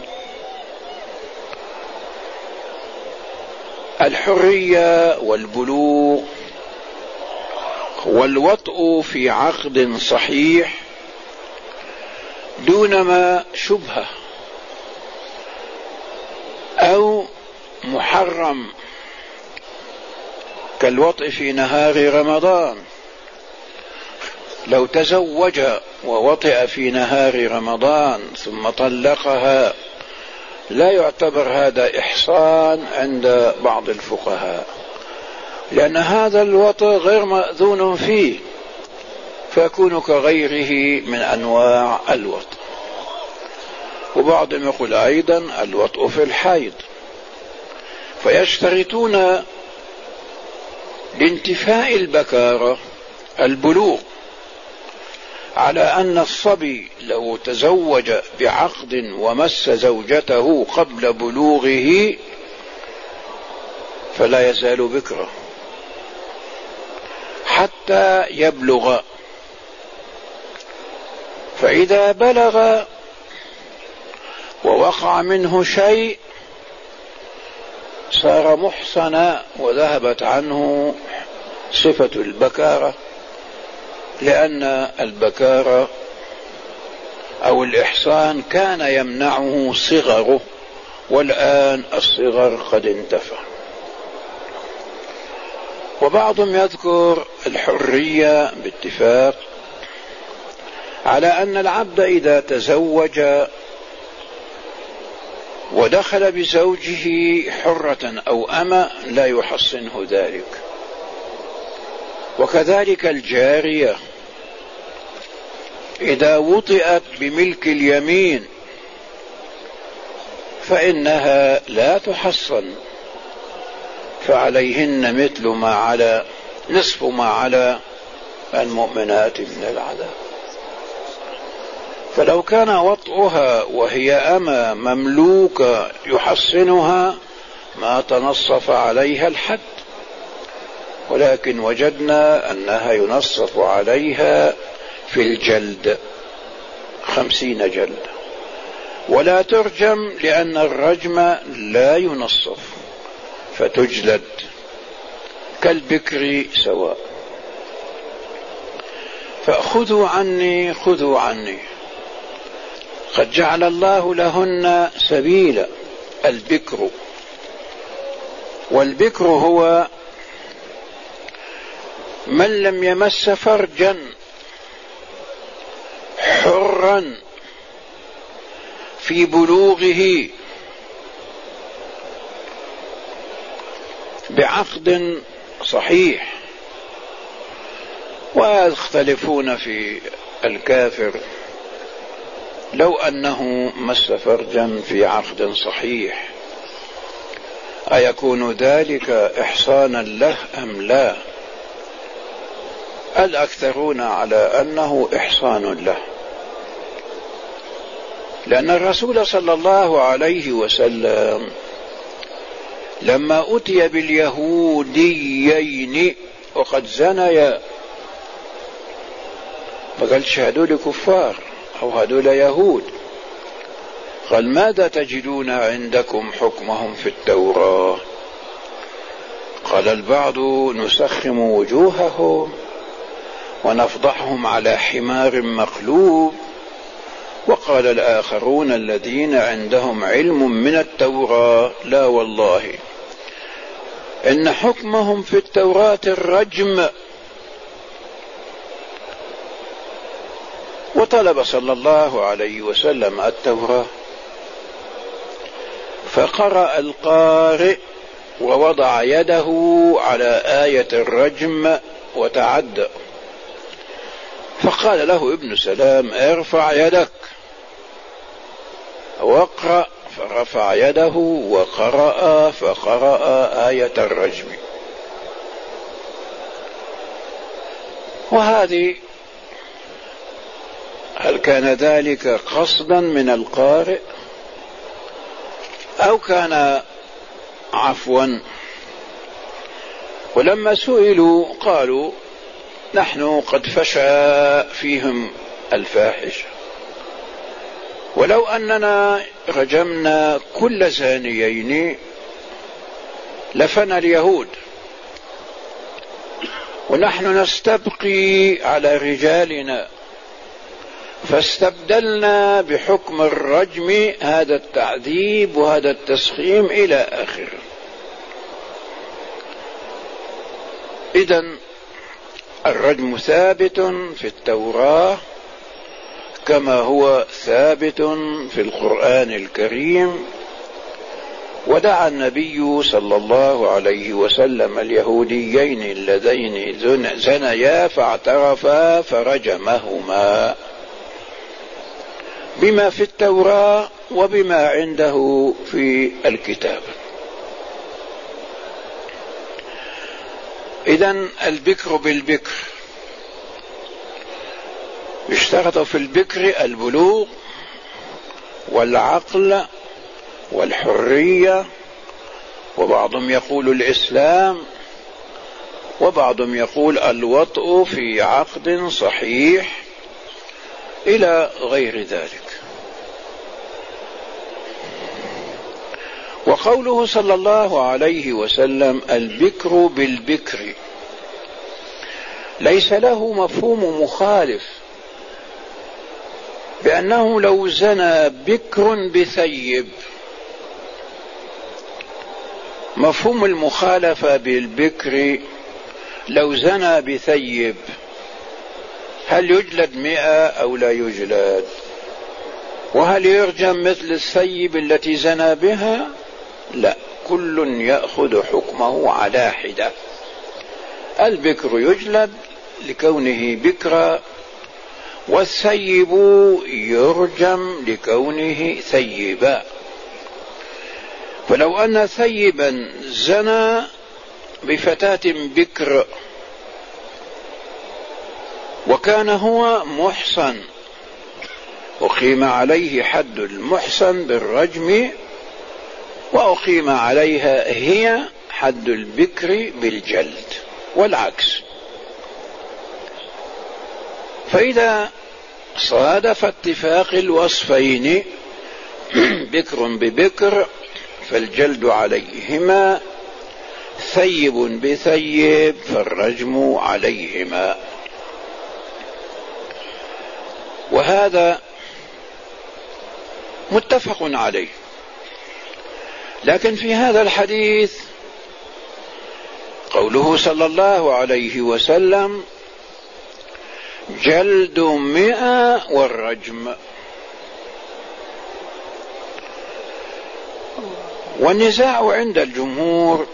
الحرية والبلوغ والوطء في عقد صحيح دون ما شبهة أو محرم كالوطء في نهار رمضان. لو تزوج ووطئ في نهار رمضان ثم طلقها لا يعتبر هذا إحصان عند بعض الفقهاء، لأن هذا الوطء غير مأذون فيه، فيكون كغيره من أنواع الوطء. وبعضهم يقول أيضا الوطء في الحيض، فيشترطون لانتفاء البكارة البلوغ، على أن الصبي لو تزوج بعقد ومس زوجته قبل بلوغه فلا يزال بكرا حتى يبلغ، فإذا بلغ ووقع منه شيء صار محصنا وذهبت عنه صفة البكارة، لأن البكارة أو الإحصان كان يمنعه صغره، والآن الصغر قد انتفى. وبعضهم يذكر الحرية باتفاق على أن العبد إذا تزوج ودخل بزوجه حرة أو أمة لا يحصنه ذلك، وكذلك الجارية إذا وطئت بملك اليمين فإنها لا تحصن، فعليهن مثل ما على نصف ما على المؤمنات من العذاب. فلو كان وطئها وهي أمة مملوكة يحصنها ما تنصف عليها الحد، ولكن وجدنا أنها ينصف عليها في الجلد 50 جلد، ولا ترجم لأن الرجم لا ينصف فتجلد كالبكر سواء. فخذوا عني خذوا عني، قد جعل الله لهن سبيلا. البكر، والبكر هو من لم يمس فرجا حرا في بلوغه بعقد صحيح. ويختلفون في الكافر لو أنه مس فرجا في عقد صحيح أيكون ذلك إحصانا له أم لا؟ الأكثرون على أنه إحصان له، لأن الرسول صلى الله عليه وسلم لما أتي باليهوديين وقد زنيا فقال هذول كفار أو هذول يهود، قال ماذا تجدون عندكم حكمهم في التوراة؟ قال البعض نسخم وجوههم ونفضحهم على حمار مقلوب، وقال الآخرون الذين عندهم علم من التوراة لا والله إن حكمهم في التوراة الرجم. وطلب صلى الله عليه وسلم التوراة فقرأ القارئ ووضع يده على آية الرجم وتعدى، فقال له ابن سلام ارفع يدك واقرأ، فرفع يده وقرأ فقرأ آية الرجم. وهذه هل كان ذلك قصدا من القارئ أو كان عفوا؟ ولما سئلوا قالوا نحن قد فشى فيهم الفاحشة، ولو أننا رجمنا كل زانيين لفنى اليهود، ونحن نستبقي على رجالنا فاستبدلنا بحكم الرجم هذا التعذيب وهذا التسخيم إلى آخره. إذن الرجم ثابت في التوراة كما هو ثابت في القرآن الكريم. ودعا النبي صلى الله عليه وسلم اليهوديين اللذين زنيا فاعترفا فرجمهما بما في التوراة وبما عنده في الكتاب. إذن البكر بالبكر، يشترط في البكر البلوغ والعقل والحرية، وبعضهم يقول الإسلام، وبعضهم يقول الوطء في عقد صحيح، إلى غير ذلك. وقوله صلى الله عليه وسلم البكر بالبكر ليس له مفهوم مخالف، بأنه لو زنى بكر بثيب، مفهوم المخالفة بالبكر لو زنى بثيب هل يجلد 100 أو لا يجلد؟ وهل يرجم مثل الثيب التي زنى بها؟ لا، كل يأخذ حكمه على حدة. البكر يجلد لكونه بكرا، والثيب يرجم لكونه ثيبا. فلو أن ثيبا زنى بفتاة بكر وكان هو محصن أقيم عليه حد المحصن بالرجم، وأقيم عليها هي حد البكر بالجلد، والعكس. فإذا صادف اتفاق الوصفين بكر ببكر فالجلد عليهما، ثيب بثيب فالرجم عليهما. وهذا متفق عليه. لكن في هذا الحديث قوله صلى الله عليه وسلم جلد 100 والرجم، والنزاع عند الجمهور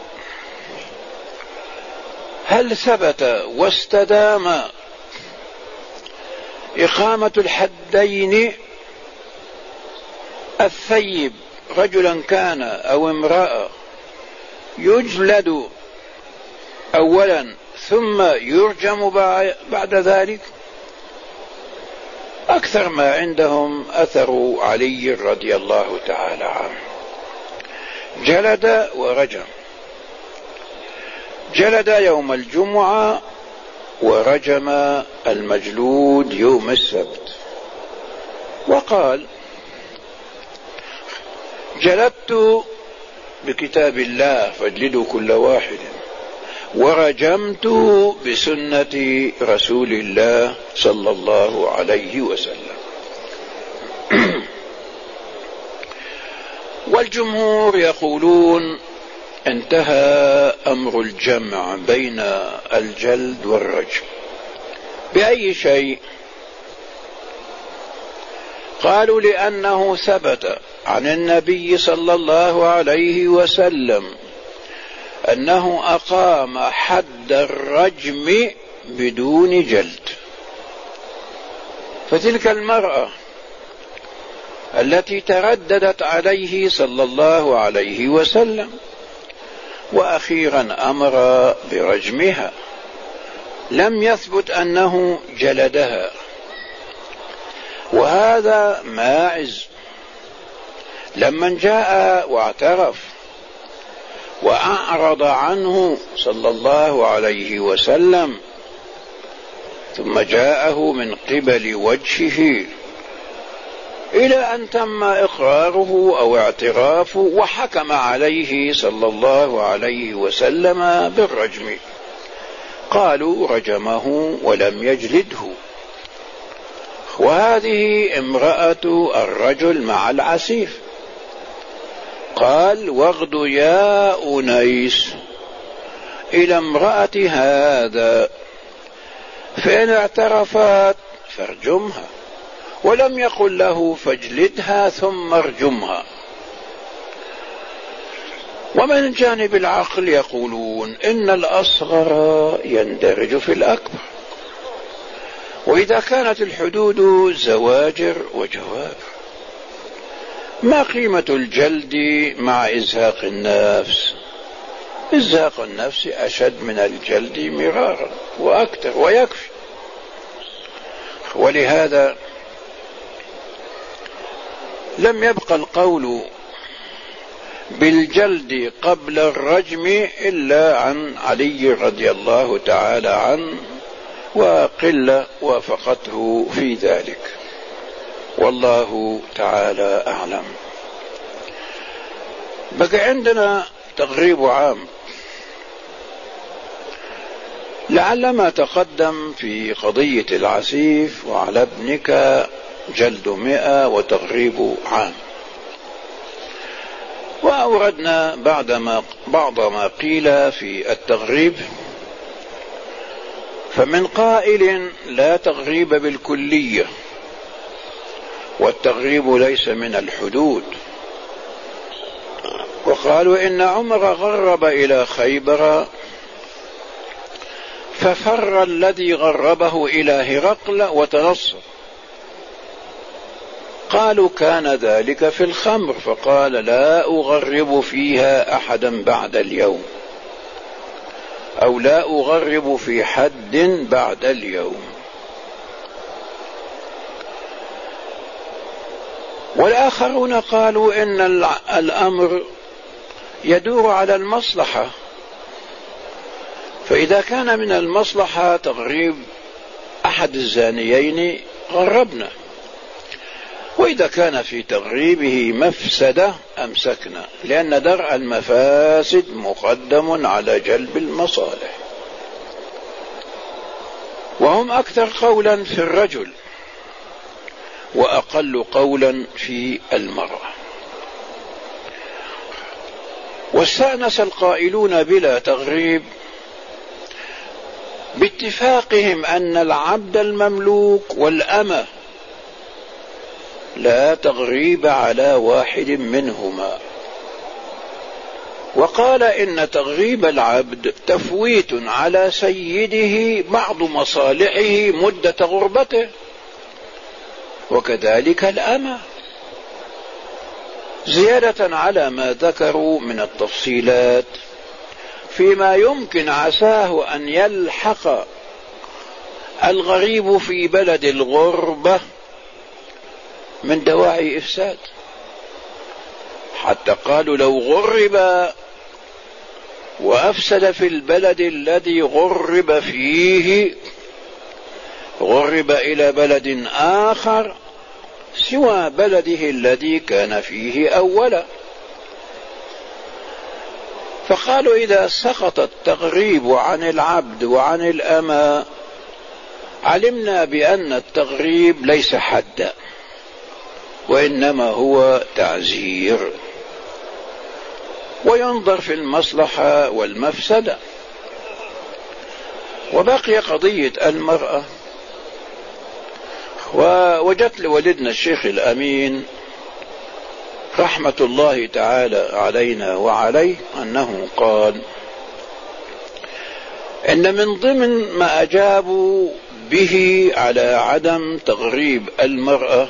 هل ثبت واستدام إقامة الحدين الثيب رجلا كان أو امرأة يجلد أولا ثم يرجم بعد ذلك؟ أكثر ما عندهم أثر علي رضي الله تعالى عنه، جلد ورجم، جلد يوم الجمعة ورجم المجلود يوم السبت. وقال جلدت بكتاب الله فاجلدوا كل واحد، ورجمت بسنة رسول الله صلى الله عليه وسلم. والجمهور يقولون انتهى أمر الجمع بين الجلد والرجم. بأي شيء؟ قالوا لأنه ثبت عن النبي صلى الله عليه وسلم أنه أقام حد الرجم بدون جلد. فتلك المرأة التي ترددت عليه صلى الله عليه وسلم وأخيرا أمر برجمها، لم يثبت أنه جلدها. وهذا ماعز لمن جاء واعترف وأعرض عنه صلى الله عليه وسلم ثم جاءه من قبل وجهه إلى أن تم إقراره أو اعترافه وحكم عليه صلى الله عليه وسلم بالرجم، قالوا رجمه ولم يجلده. وهذه امرأة الرجل مع العسيف، قال واغد يا أنيس إلى امرأة هذا، فإن اعترفت فارجمها، ولم يقل له فاجلدها ثم ارجمها. ومن جانب العقل يقولون إن الأصغر يندرج في الأكبر، وإذا كانت الحدود زواجر وجواب، ما قيمة الجلد مع إزهاق النفس؟ إزهاق النفس أشد من الجلد مرارا وأكثر ويكفي. ولهذا لم يبقى القول بالجلد قبل الرجم إلا عن علي رضي الله تعالى عنه، وقلة وافقته في ذلك، والله تعالى أعلم. بقى عندنا تغريب عام، لعل ما تقدم في قضية العسيف وعلى ابنك جلد 100 وتغريب عام. وأوردنا بعض ما قيل في التغريب، فمن قائل لا تغريب بالكلية، والتغريب ليس من الحدود، وقالوا إن عمر غرب إلى خيبر ففر الذي غربه إلى هرقل وتنصر. قالوا كان ذلك في الخمر، فقال لا أغرب فيها أحدا بعد اليوم، أو لا أغرب في حد بعد اليوم. والآخرون قالوا إن الأمر يدور على المصلحة، فإذا كان من المصلحة تغريب أحد الزانيين غربنا، وإذا كان في تغريبه مفسدة أمسكنا، لأن درء المفاسد مقدم على جلب المصالح. وهم أكثر قولا في الرجل وأقل قولا في المرأة. واستأنس القائلون بلا تغريب باتفاقهم أن العبد المملوك والأمة لا تغريب على واحد منهما، وقال إن تغريب العبد تفويت على سيده بعض مصالحه مدة غربته، وكذلك الأمة، زيادة على ما ذكروا من التفصيلات فيما يمكن عساه أن يلحق الغريب في بلد الغربة من دواعي إفساد. حتى قالوا لو غرب وأفسد في البلد الذي غرب فيه، غرب إلى بلد آخر سوى بلده الذي كان فيه أولا. فقالوا إذا سقط التغريب عن العبد وعن الأمة علمنا بأن التغريب ليس حدا، وإنما هو تعزير، وينظر في المصلحة والمفسدة. وبقي قضية المرأة. ووجدت لوالدنا الشيخ الأمين رحمة الله تعالى علينا وعليه أنه قال إن من ضمن ما أجابوا به على عدم تغريب المرأة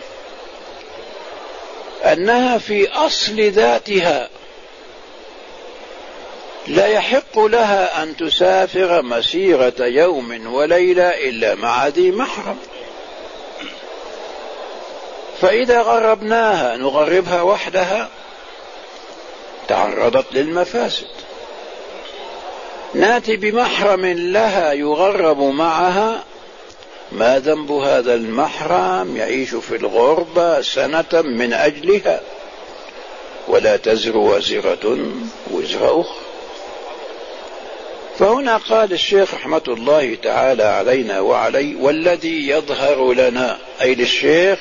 أنها في أصل ذاتها لا يحق لها أن تسافر مسيرة يوم وليلة إلا مع ذي محرم، فإذا غربناها نغربها وحدها تعرضت للمفاسد، ناتي بمحرم لها يغرب معها، ما ذنب هذا المحرم يعيش في الغربة سنة من أجلها، ولا تزر وازرة وزر أخرى. فهنا قال الشيخ رحمة الله تعالى علينا وعليه والذي يظهر لنا أي للشيخ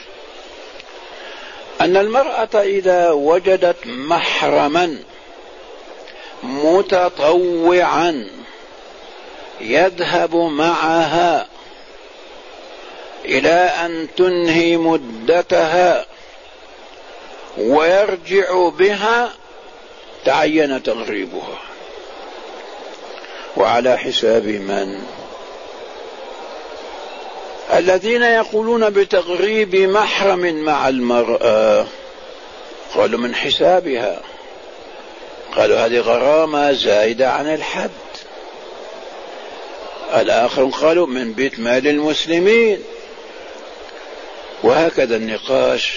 أن المرأة إذا وجدت محرما متطوعا يذهب معها إلى أن تنهي مدتها ويرجع بها تعين تغريبها. وعلى حساب من؟ الذين يقولون بتغريب محرم مع المرأة قالوا من حسابها، قالوا هذه غرامة زائدة عن الحد. الآخر قالوا من بيت مال المسلمين. وهكذا النقاش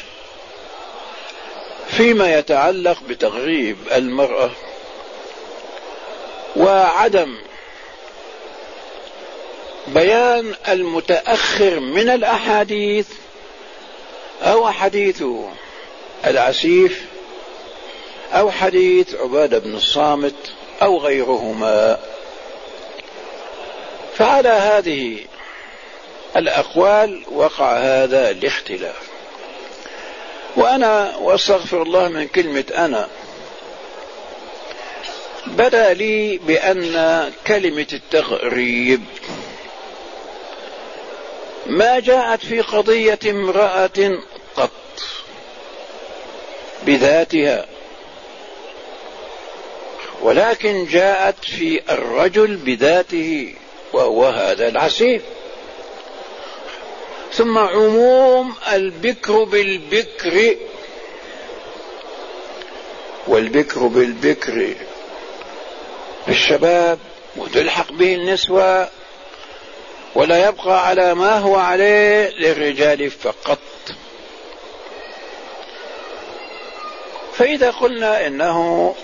فيما يتعلق بتغريب المرأة وعدم بيان المتأخر من الأحاديث أو حديث العسيف أو حديث عبادة بن الصامت أو غيرهما. فعلى هذه الأقوال وقع هذا الاختلاف. وأنا واستغفر الله من كلمة أنا بدا لي بأن كلمة التغريب ما جاءت في قضية امرأة قط بذاتها، ولكن جاءت في الرجل بذاته وهو هذا العسيف. ثم عموم البكر بالبكر والبكر بالبكر بالشباب وتلحق به النسوة ولا يبقى على ما هو عليه للرجال فقط. فإذا قلنا إنه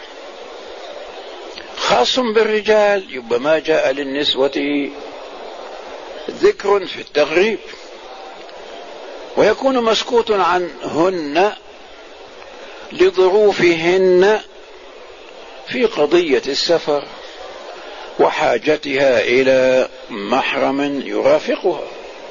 خاص بالرجال يبقى ما جاء للنسوة ذكر في التغريب، ويكون مسكوت عنهن لظروفهن في قضية السفر وحاجتها إلى محرم يرافقها.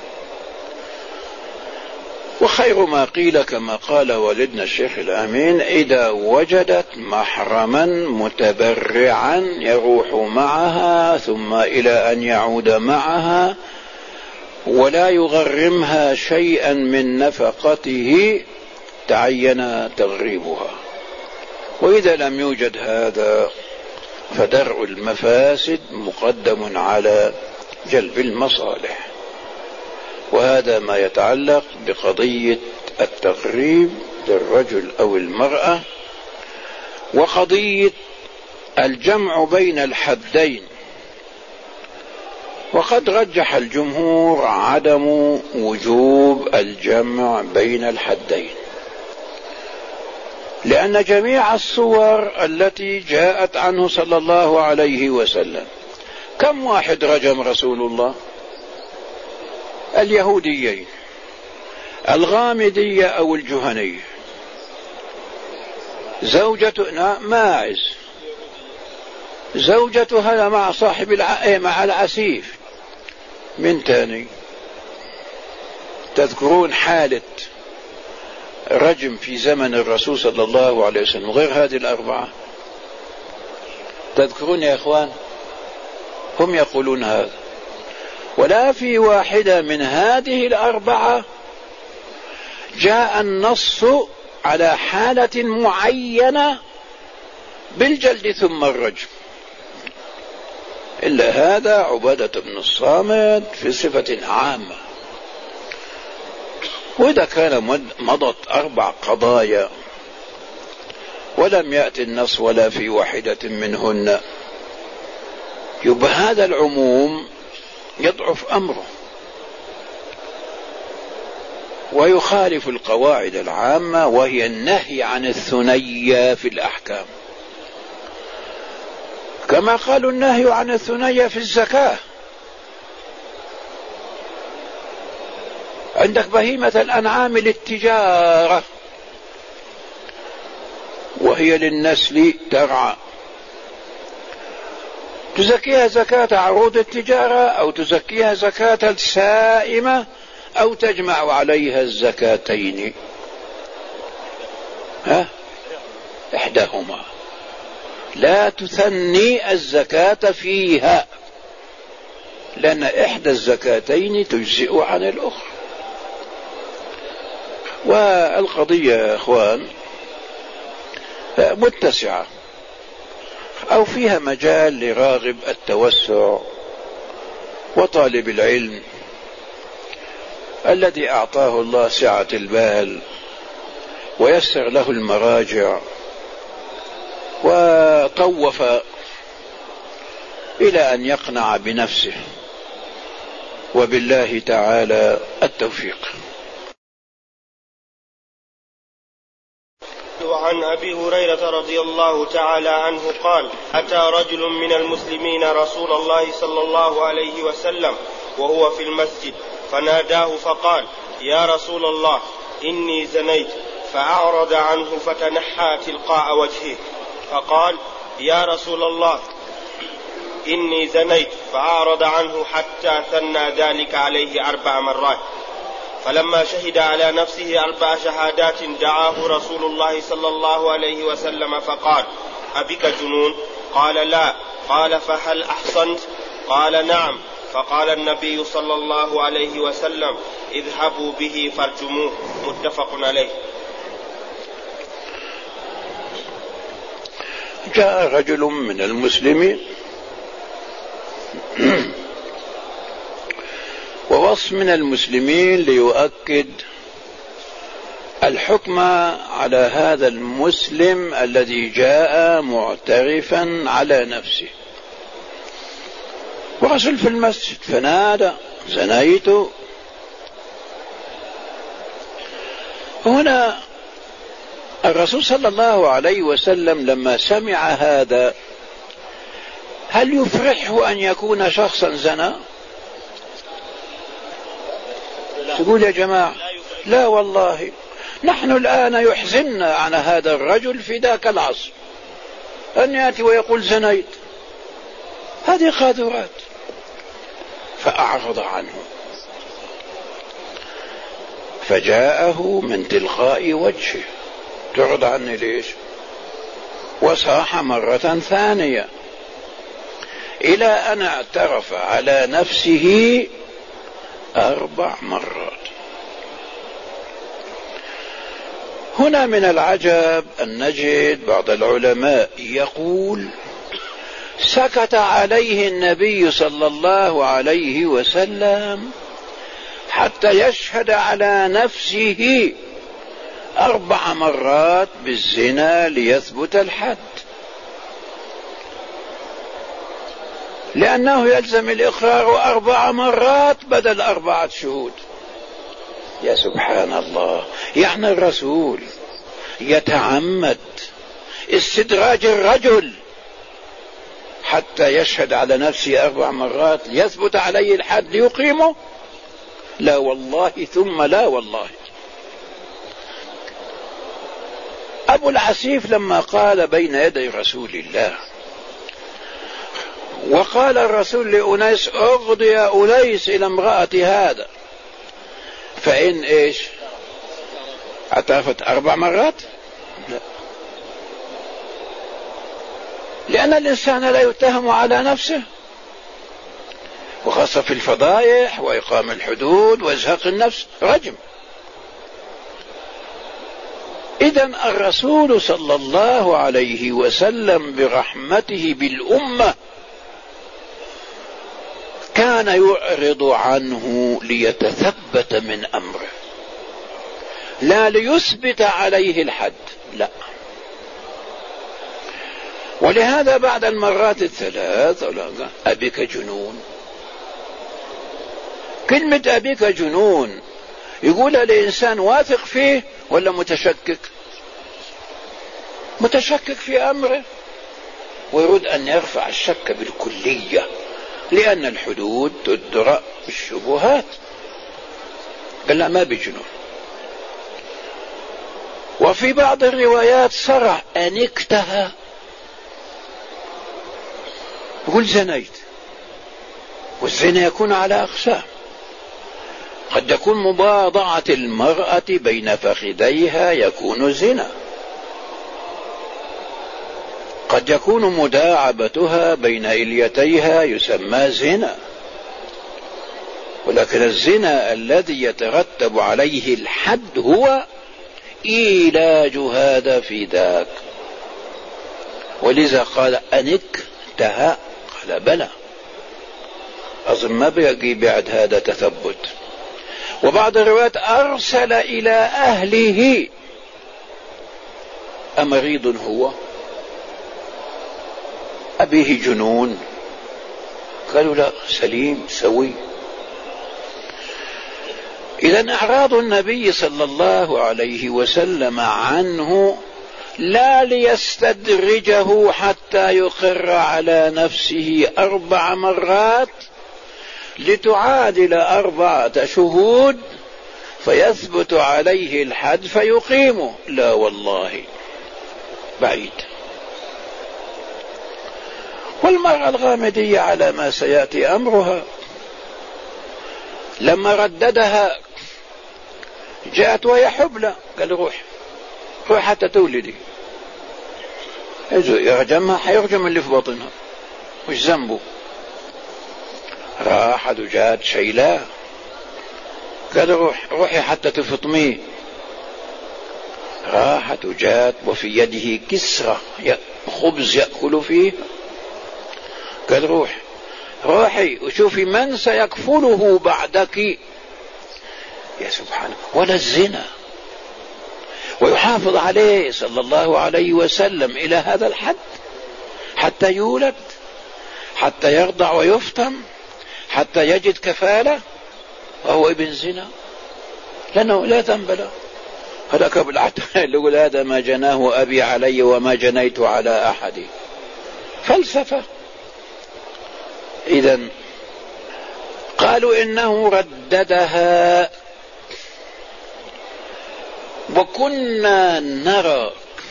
وخير ما قيل كما قال والدنا الشيخ الأمين: إذا وجدت محرما متبرعا يروح معها ثم إلى أن يعود معها ولا يغرمها شيئا من نفقته تعين تغريبها. وإذا لم يوجد هذا فدرء المفاسد مقدم على جلب المصالح. وهذا ما يتعلق بقضية التغريب للرجل أو المرأة. وقضية الجمع بين الحدين، وقد رجح الجمهور عدم وجوب الجمع بين الحدين، لأن جميع الصور التي جاءت عنه صلى الله عليه وسلم، كم واحد رجم رسول الله؟ اليهوديين، الغامدية أو الجهنية، زوجة ماعز زوجتها مع صاحب مع العسيف. من تاني تذكرون حالة رجم في زمن الرسول صلى الله عليه وسلم غير هذه الأربعة؟ تذكرون يا إخوان؟ هم يقولون هذا، ولا في واحدة من هذه الأربعة جاء النص على حالة معينة بالجلد ثم الرجم، إلا هذا عبادة بن الصامت في صفة عامة. وإذا كان مضت 4 قضايا ولم يأتي النص ولا في واحدة منهن، يبقى هذا العموم يضعف أمره ويخالف القواعد العامة، وهي النهي عن الثنية في الأحكام، كما قالوا النهي عن الثنية في الزكاة. عندك بهيمة الأنعام للتجارة وهي للنسل ترعى، تزكيها زكاة عروض التجارة أو تزكيها زكاة السائمة أو تجمع عليها الزكاتين، إحداهما، لا تثني الزكاة فيها لأن إحدى الزكاتين تجزئ عن الأخرى. والقضية يا إخوان متسعة، أو فيها مجال لراغب التوسع وطالب العلم الذي أعطاه الله سعة البال ويسر له المراجع وطوف إلى أن يقنع بنفسه، وبالله تعالى التوفيق. وعن أبي هريرة رضي الله تعالى عنه قال: أتى رجل من المسلمين رسول الله صلى الله عليه وسلم وهو في المسجد فناداه فقال: يا رسول الله إني زنيت، فأعرض عنه فتنحى تلقاء وجهه فقال: يا رسول الله إني زنيت، فأعرض عنه حتى ثنى ذلك عليه 4 مرات. فلما شهد على نفسه 4 شهادات دعاه رسول الله صلى الله عليه وسلم فقال: أبك جنون؟ قال: لا. قال: فهل أحصنت؟ قال: نعم. فقال النبي صلى الله عليه وسلم: اذهبوا به فارجموه. متفق عليه. جاء رجل من المسلمين، ووصف من المسلمين ليؤكد الحكم على هذا المسلم الذي جاء معترفا على نفسه. ورسل في المسجد فنادى: زنيت. هنا الرسول صلى الله عليه وسلم لما سمع هذا، هل يفرحه أن يكون شخصا زنى؟ تقول يا جماعة لا والله، نحن الآن يحزننا عن هذا الرجل في ذاك العصر أن يأتي ويقول زنيت. هذه قاذورات. فأعرض عنه، فجاءه من تلقاء وجهه: تعرض عني ليش؟ وصاح مرة ثانية إلى أن اعترف على نفسه 4 مرات. هنا من العجب أن نجد بعض العلماء يقول: سكت عليه النبي صلى الله عليه وسلم حتى يشهد على نفسه 4 مرات بالزنا ليثبت الحد، لأنه يلزم الإقرار 4 مرات بدل 4 شهود. يا سبحان الله، يعني الرسول يتعمد استدراج الرجل حتى يشهد على نفسه 4 مرات ليثبت عليه الحد ليقيمه؟ لا والله ثم لا والله. أبو العسيف لما قال بين يدي رسول الله، وقال الرسول لأنيس: اغض يا أنيس إلى امرأة هذا، فإن إيش؟ اعترفت 4 مرات؟ لا، لأن الإنسان لا يتهم على نفسه، وخاصة في الفضائح وإقام الحدود وإزهاق النفس رجم. إذن الرسول صلى الله عليه وسلم برحمته بالأمة كان يعرض عنه ليتثبت من أمره، لا ليثبت عليه الحد، لا. ولهذا بعد المرات الثلاث: أبك جنون. كلمة أبك جنون يقولها لإنسان واثق فيه ولا متشكك؟ متشكك في أمره، ويريد أن يرفع الشك بالكلية، لأن الحدود تدرأ بالشبهات. قال لا، ما بجنون. وفي بعض الروايات صرح أن اكتهى، يقول زنيت. والزنا يكون على أقسام: قد يكون مباضعة المرأة بين فخذيها يكون زنا، قد يكون مداعبتها بين إليتيها يسمى زنا، ولكن الزنا الذي يترتب عليه الحد هو إيلاج هذا في ذاك. ولذا قال أنكتها، قال بلى. أظن ما بيجي بعد هذا تثبت. وبعض الروايات أرسل إلى أهله أمريض هو، أبيه جنون؟ قالوا لا، سليم سوي. إذن أعراض النبي صلى الله عليه وسلم عنه لا ليستدرجه حتى يقر على نفسه 4 مرات لتعادل 4 شهود فيثبت عليه الحد فيقيمه، لا والله، بعيد. والمرأة الغامدية على ما سيأتي أمرها لما رددها جاءت وهي حبلى، قال روح حتى تولدي. يرجمها، حيرجم اللي في بطنها، وش ذنبه؟ راحت وجاءت شيلاه، قال روحي حتى تفطميه. راحت وجاءت وفي يده كسرة خبز يأكل فيه، قال روحي وشوفي من سيكفله بعدك. يا سبحانه. ولا الزنا، ويحافظ عليه صلى الله عليه وسلم إلى هذا الحد حتى يولد، حتى يرضع ويفطم، حتى يجد كفالة، وهو ابن زنا، لأنه لا ذنب له. هذاك بالعتاء يقول هذا ما جناه أبي علي وما جنيت على أحد، فلسفة. إذن قالوا إنه رددها، وكنا نرى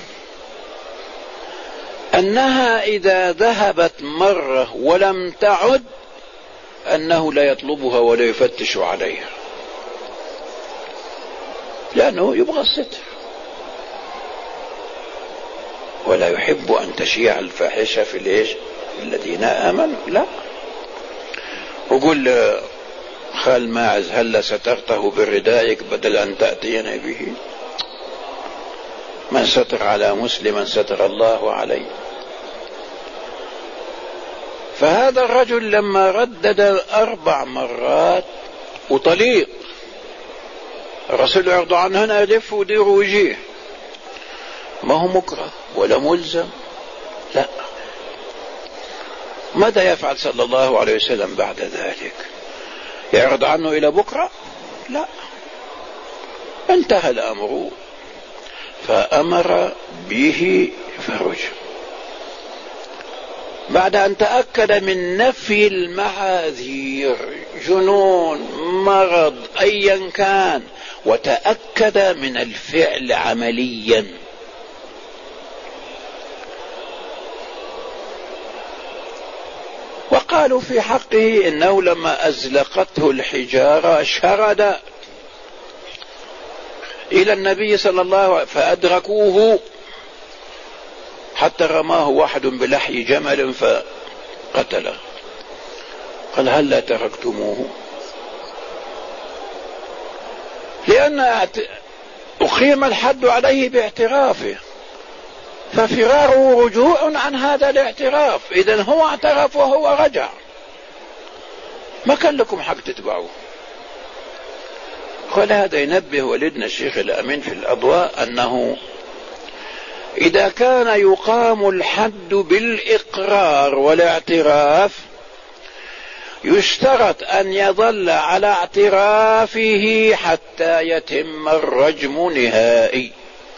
أنها إذا ذهبت مرة ولم تعد أنه لا يطلبها ولا يفتش عليها، لأنه يبغى الستر ولا يحب أن تشيع الفاحشة في الذين آمنوا. لا، وقل خال ماعز هل سترته بردائك بدل أن تأتينا به؟ من ستر على مسلما ستر الله عليه. فهذا الرجل لما ردد 4 مرات وطليق، الرسول يرضى عنه هنا يدف ودير وجيه، ما هو مكره ولا ملزم، لا. ماذا يفعل صلى الله عليه وسلم بعد ذلك؟ يعرض عنه إلى بكرة؟ لا، انتهى الأمر، فأمر به فرجم بعد أن تأكد من نفي المعاذير، جنون، مرض، أيا كان، وتأكد من الفعل عمليا. وقالوا في حقه إنه لما أزلقته الحجارة شرد إلى النبي صلى الله عليه وسلم فأدركوه حتى رماه واحد بلحي جمل فقتله. قال هل لا تركتموه؟ لأن أقيم الحد عليه باعترافه، ففراره رجوع عن هذا الاعتراف. إذن هو اعترف وهو رجع، ما كان لكم حق تتبعوه. قال هذا ينبه والدنا الشيخ الأمين في الأضواء أنه إذا كان يقام الحد بالإقرار والاعتراف يشترط أن يظل على اعترافه حتى يتم الرجم نهائي.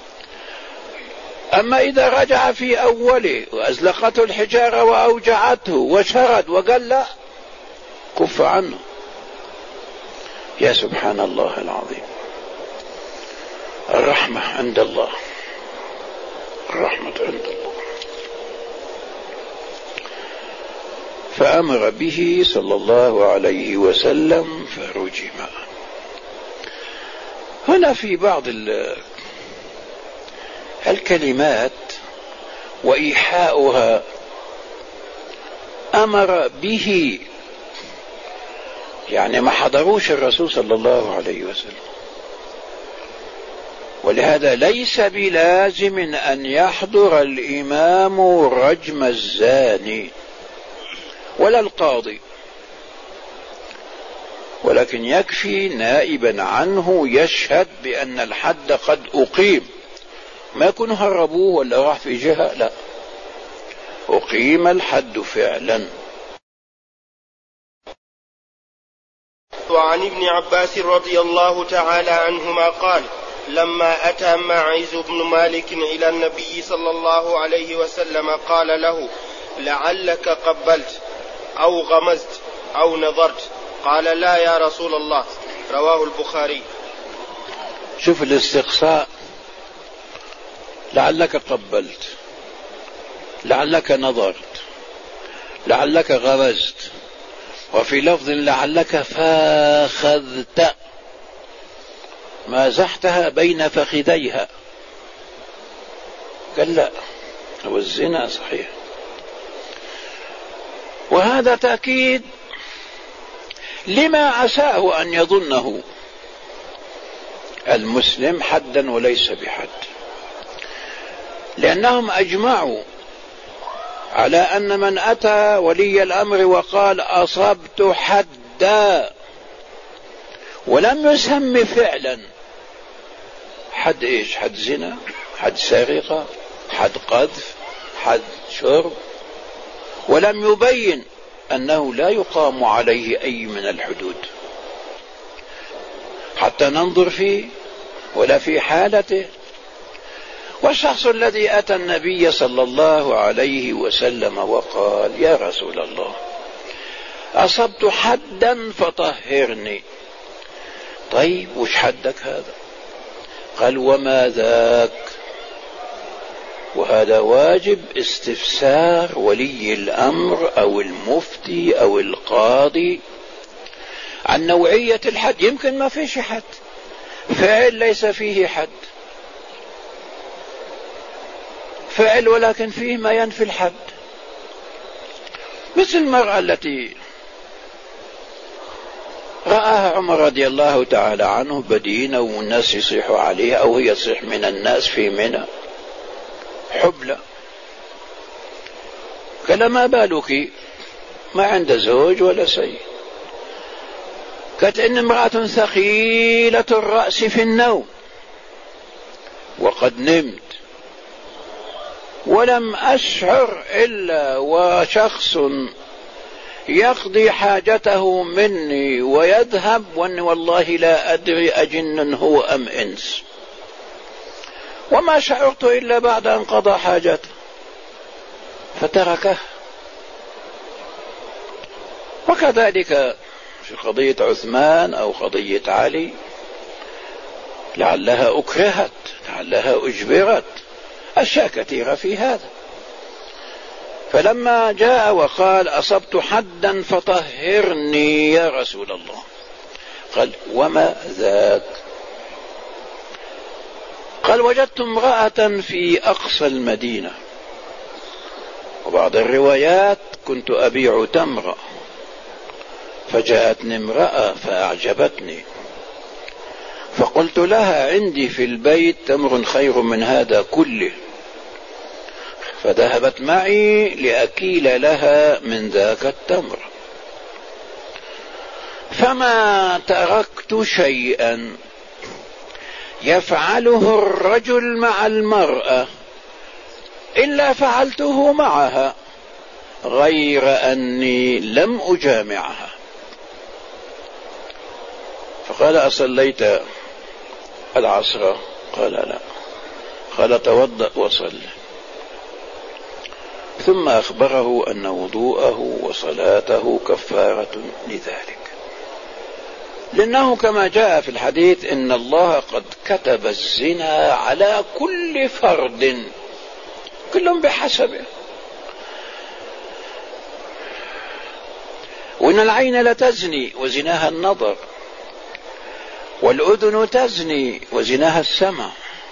أما إذا رجع في أوله وأزلقته الحجارة وأوجعته وشرد وقال لا، كف عنه. يا سبحان الله العظيم، الرحمة عند الله، الرحمة عند الله. فأمر به صلى الله عليه وسلم فرجم. هنا في بعض الكلمات وإيحاؤها أمر به يعني ما حضروش الرسول صلى الله عليه وسلم. ولهذا ليس بلازم أن يحضر الإمام رجم الزاني ولا القاضي، ولكن يكفي نائبا عنه يشهد بأن الحد قد أقيم، ما يكونوا هربوه ولا راح في جهة، لا، أقيم الحد فعلا. وعن ابن عباس رضي الله تعالى عنهما قال: لما أتى ماعز بن مالك إلى النبي صلى الله عليه وسلم قال له: لعلك قبلت أو غمزت أو نظرت؟ قال: لا يا رسول الله. رواه البخاري. شوف الاستقصاء، لعلك قبلت، لعلك نظرت، لعلك غمزت، وفي لفظ لعلك فاخذت، مازحتها بين فخذيها. قال لا، هو الزنا صحيح. وهذا تأكيد لما عساه أن يظنه المسلم حدا وليس بحد، لأنهم أجمعوا على أن من أتى ولي الأمر وقال أصبت حدا ولم يسم فعلا، حد إيش؟ حد زنا، حد سرقة، حد قذف، حد شرب، ولم يبين أنه لا يقام عليه أي من الحدود حتى ننظر فيه ولا في حالته. والشخص الذي أتى النبي صلى الله عليه وسلم وقال: يا رسول الله، أصبت حدا فطهرني. طيب وش حدك هذا؟ قال: وما ذاك؟ وهذا واجب استفسار ولي الأمر أو المفتي أو القاضي عن نوعية الحد. يمكن ما فيش حد، فعل ليس فيه حد، فعل ولكن فيه ما ينفي الحد، مثل المرأة التي رآها عمر رضي الله تعالى عنه بدينة والناس يصيحوا عليها أو هي تصيح من الناس في منى حبلى. قال: ما بالك؟ ما عند زوج ولا شيء. قالت: إن امرأة ثقيلة الرأس في النوم وقد نمت ولم أشعر إلا وشخص يقضي حاجته مني ويذهب، وأني والله لا أدري أجن هو أم إنس، وما شعرت إلا بعد أن قضى حاجته فتركه. وكذلك في قضية عثمان أو قضية علي، لعلها أكرهت، لعلها أجبرت، أشياء كثيرة في هذا. فلما جاء وقال: أصبت حدا فطهرني يا رسول الله، قال: وما ذاك؟ قال: وجدت امرأة في أقصى المدينة، وبعض الروايات كنت أبيع تمرة، فجاءتني امرأة فأعجبتني، فقلت لها: عندي في البيت تمر خير من هذا كله، فذهبت معي لأكيل لها من ذاك التمر، فما تركت شيئا يفعله الرجل مع المرأة إلا فعلته معها، غير أني لم أجامعها. فقال: أصليت العصر؟ قال: لا. قال: توضأ وصل. ثم أخبره أن وضوءه وصلاته كفارة لذلك، لأنه كما جاء في الحديث: إن الله قد كتب الزنا على كل فرد، كلهم بحسبه، وإن العين لتزني وزناها النظر، والأذن تزني وزناها السمع،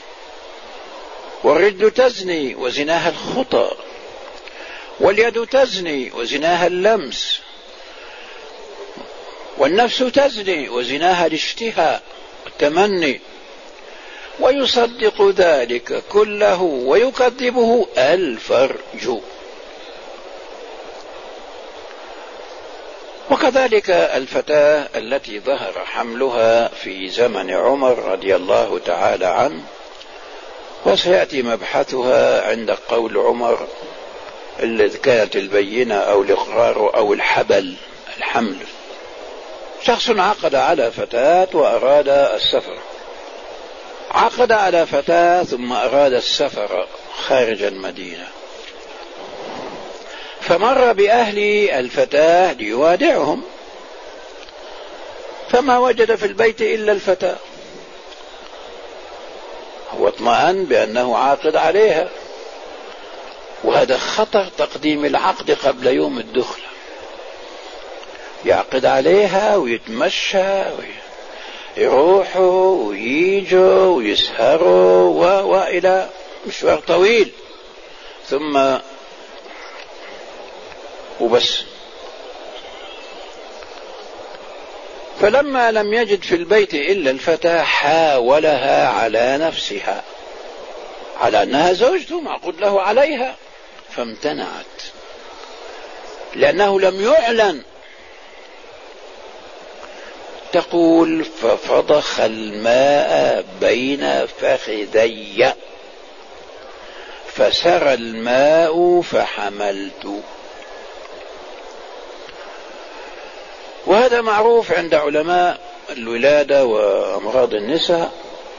والرجل تزني وزناها الخطى، واليد تزني وزناها اللمس، والنفس تزني وزناها الاشتهاء التمني، ويصدق ذلك كله ويكذبه الفرج. وكذلك الفتاة التي ظهر حملها في زمن عمر رضي الله تعالى عنه، وسيأتي مبحثها عند قول عمر الذي كانت البينة أو الإقرار أو الحمل. شخص عقد على فتاة وأراد السفر، عقد على فتاة ثم أراد السفر خارج المدينة، فمر بأهل الفتاة ليوادعهم، فما وجد في البيت إلا الفتاة. هو اطمأن بأنه عاقد عليها، وهذا خطر تقديم العقد قبل يوم الدخل. يعقد عليها ويتمشى ويروحوا وييجوا ويسهروا وإلى مشوار طويل، ثم وبس. فلما لم يجد في البيت إلا الفتاة حاولها على نفسها، على أنها زوجته معقود له عليها، فامتنعت لأنه لم يعلن. تقول ففضخ الماء بين فخذي فسرى الماء فحملت. وهذا معروف عند علماء الولادة وأمراض النساء،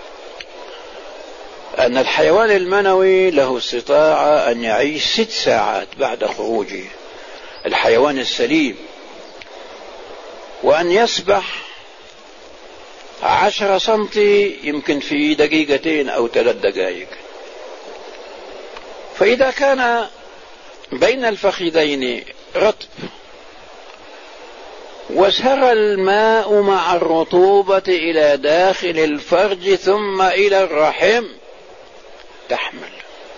أن الحيوان المنوي له استطاعة أن يعيش 6 ساعات بعد خروجه، الحيوان السليم، وأن يسبح 10 سنتي يمكن في 2 أو 3 دقائق. فإذا كان بين الفخذين رطب وسرى الماء مع الرطوبة إلى داخل الفرج ثم إلى الرحم، تحمل.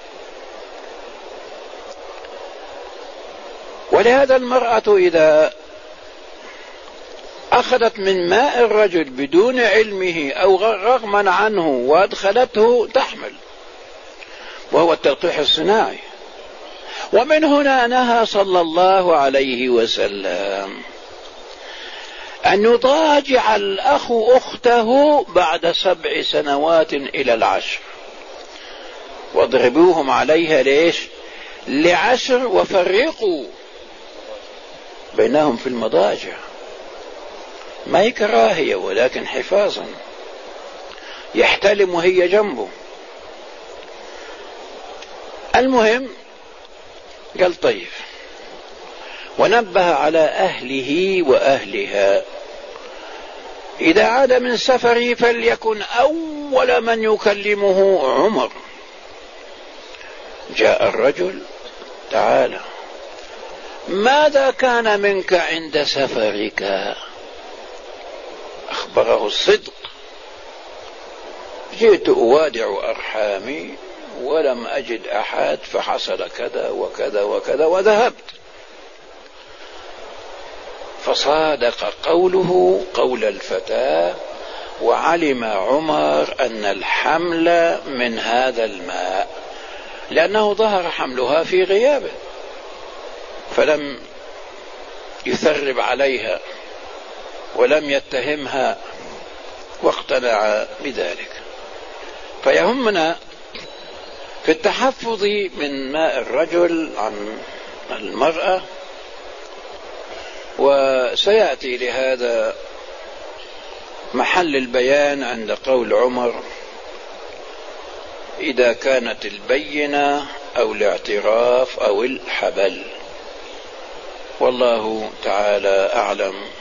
ولهذا المرأة إذا أخذت من ماء الرجل بدون علمه أو رغما عنه وأدخلته تحمل، وهو التلقيح الصناعي. ومن هنا نهى صلى الله عليه وسلم أن يضاجع الأخ أخته بعد 7 سنوات إلى 10، واضربوهم عليها ليش؟ ل10، وفرقوا بينهم في المضاجع. ما هي كراهية ولكن حفاظا، يحتلم وهي جنبه. المهم قال طيب، ونبه على أهله وأهلها: إذا عاد من سفره فليكن أول من يكلمه عمر. جاء الرجل: تعالى، ماذا كان منك عند سفرك؟ أخبره الصدق: جئت أوادع أرحامي ولم أجد أحد فحصل كذا وكذا وكذا وذهبت. فصادق قوله قول الفتاة، وعلم عمر أن الحمل من هذا الماء، لأنه ظهر حملها في غيابه، فلم يثرب عليها ولم يتهمها واقتنع بذلك. فيهمنا في التحفظ من ماء الرجل عن المرأة، وسيأتي لهذا محل البيان عند قول عمر: إذا كانت البينة أو الاعتراف أو الحبل. والله تعالى أعلم.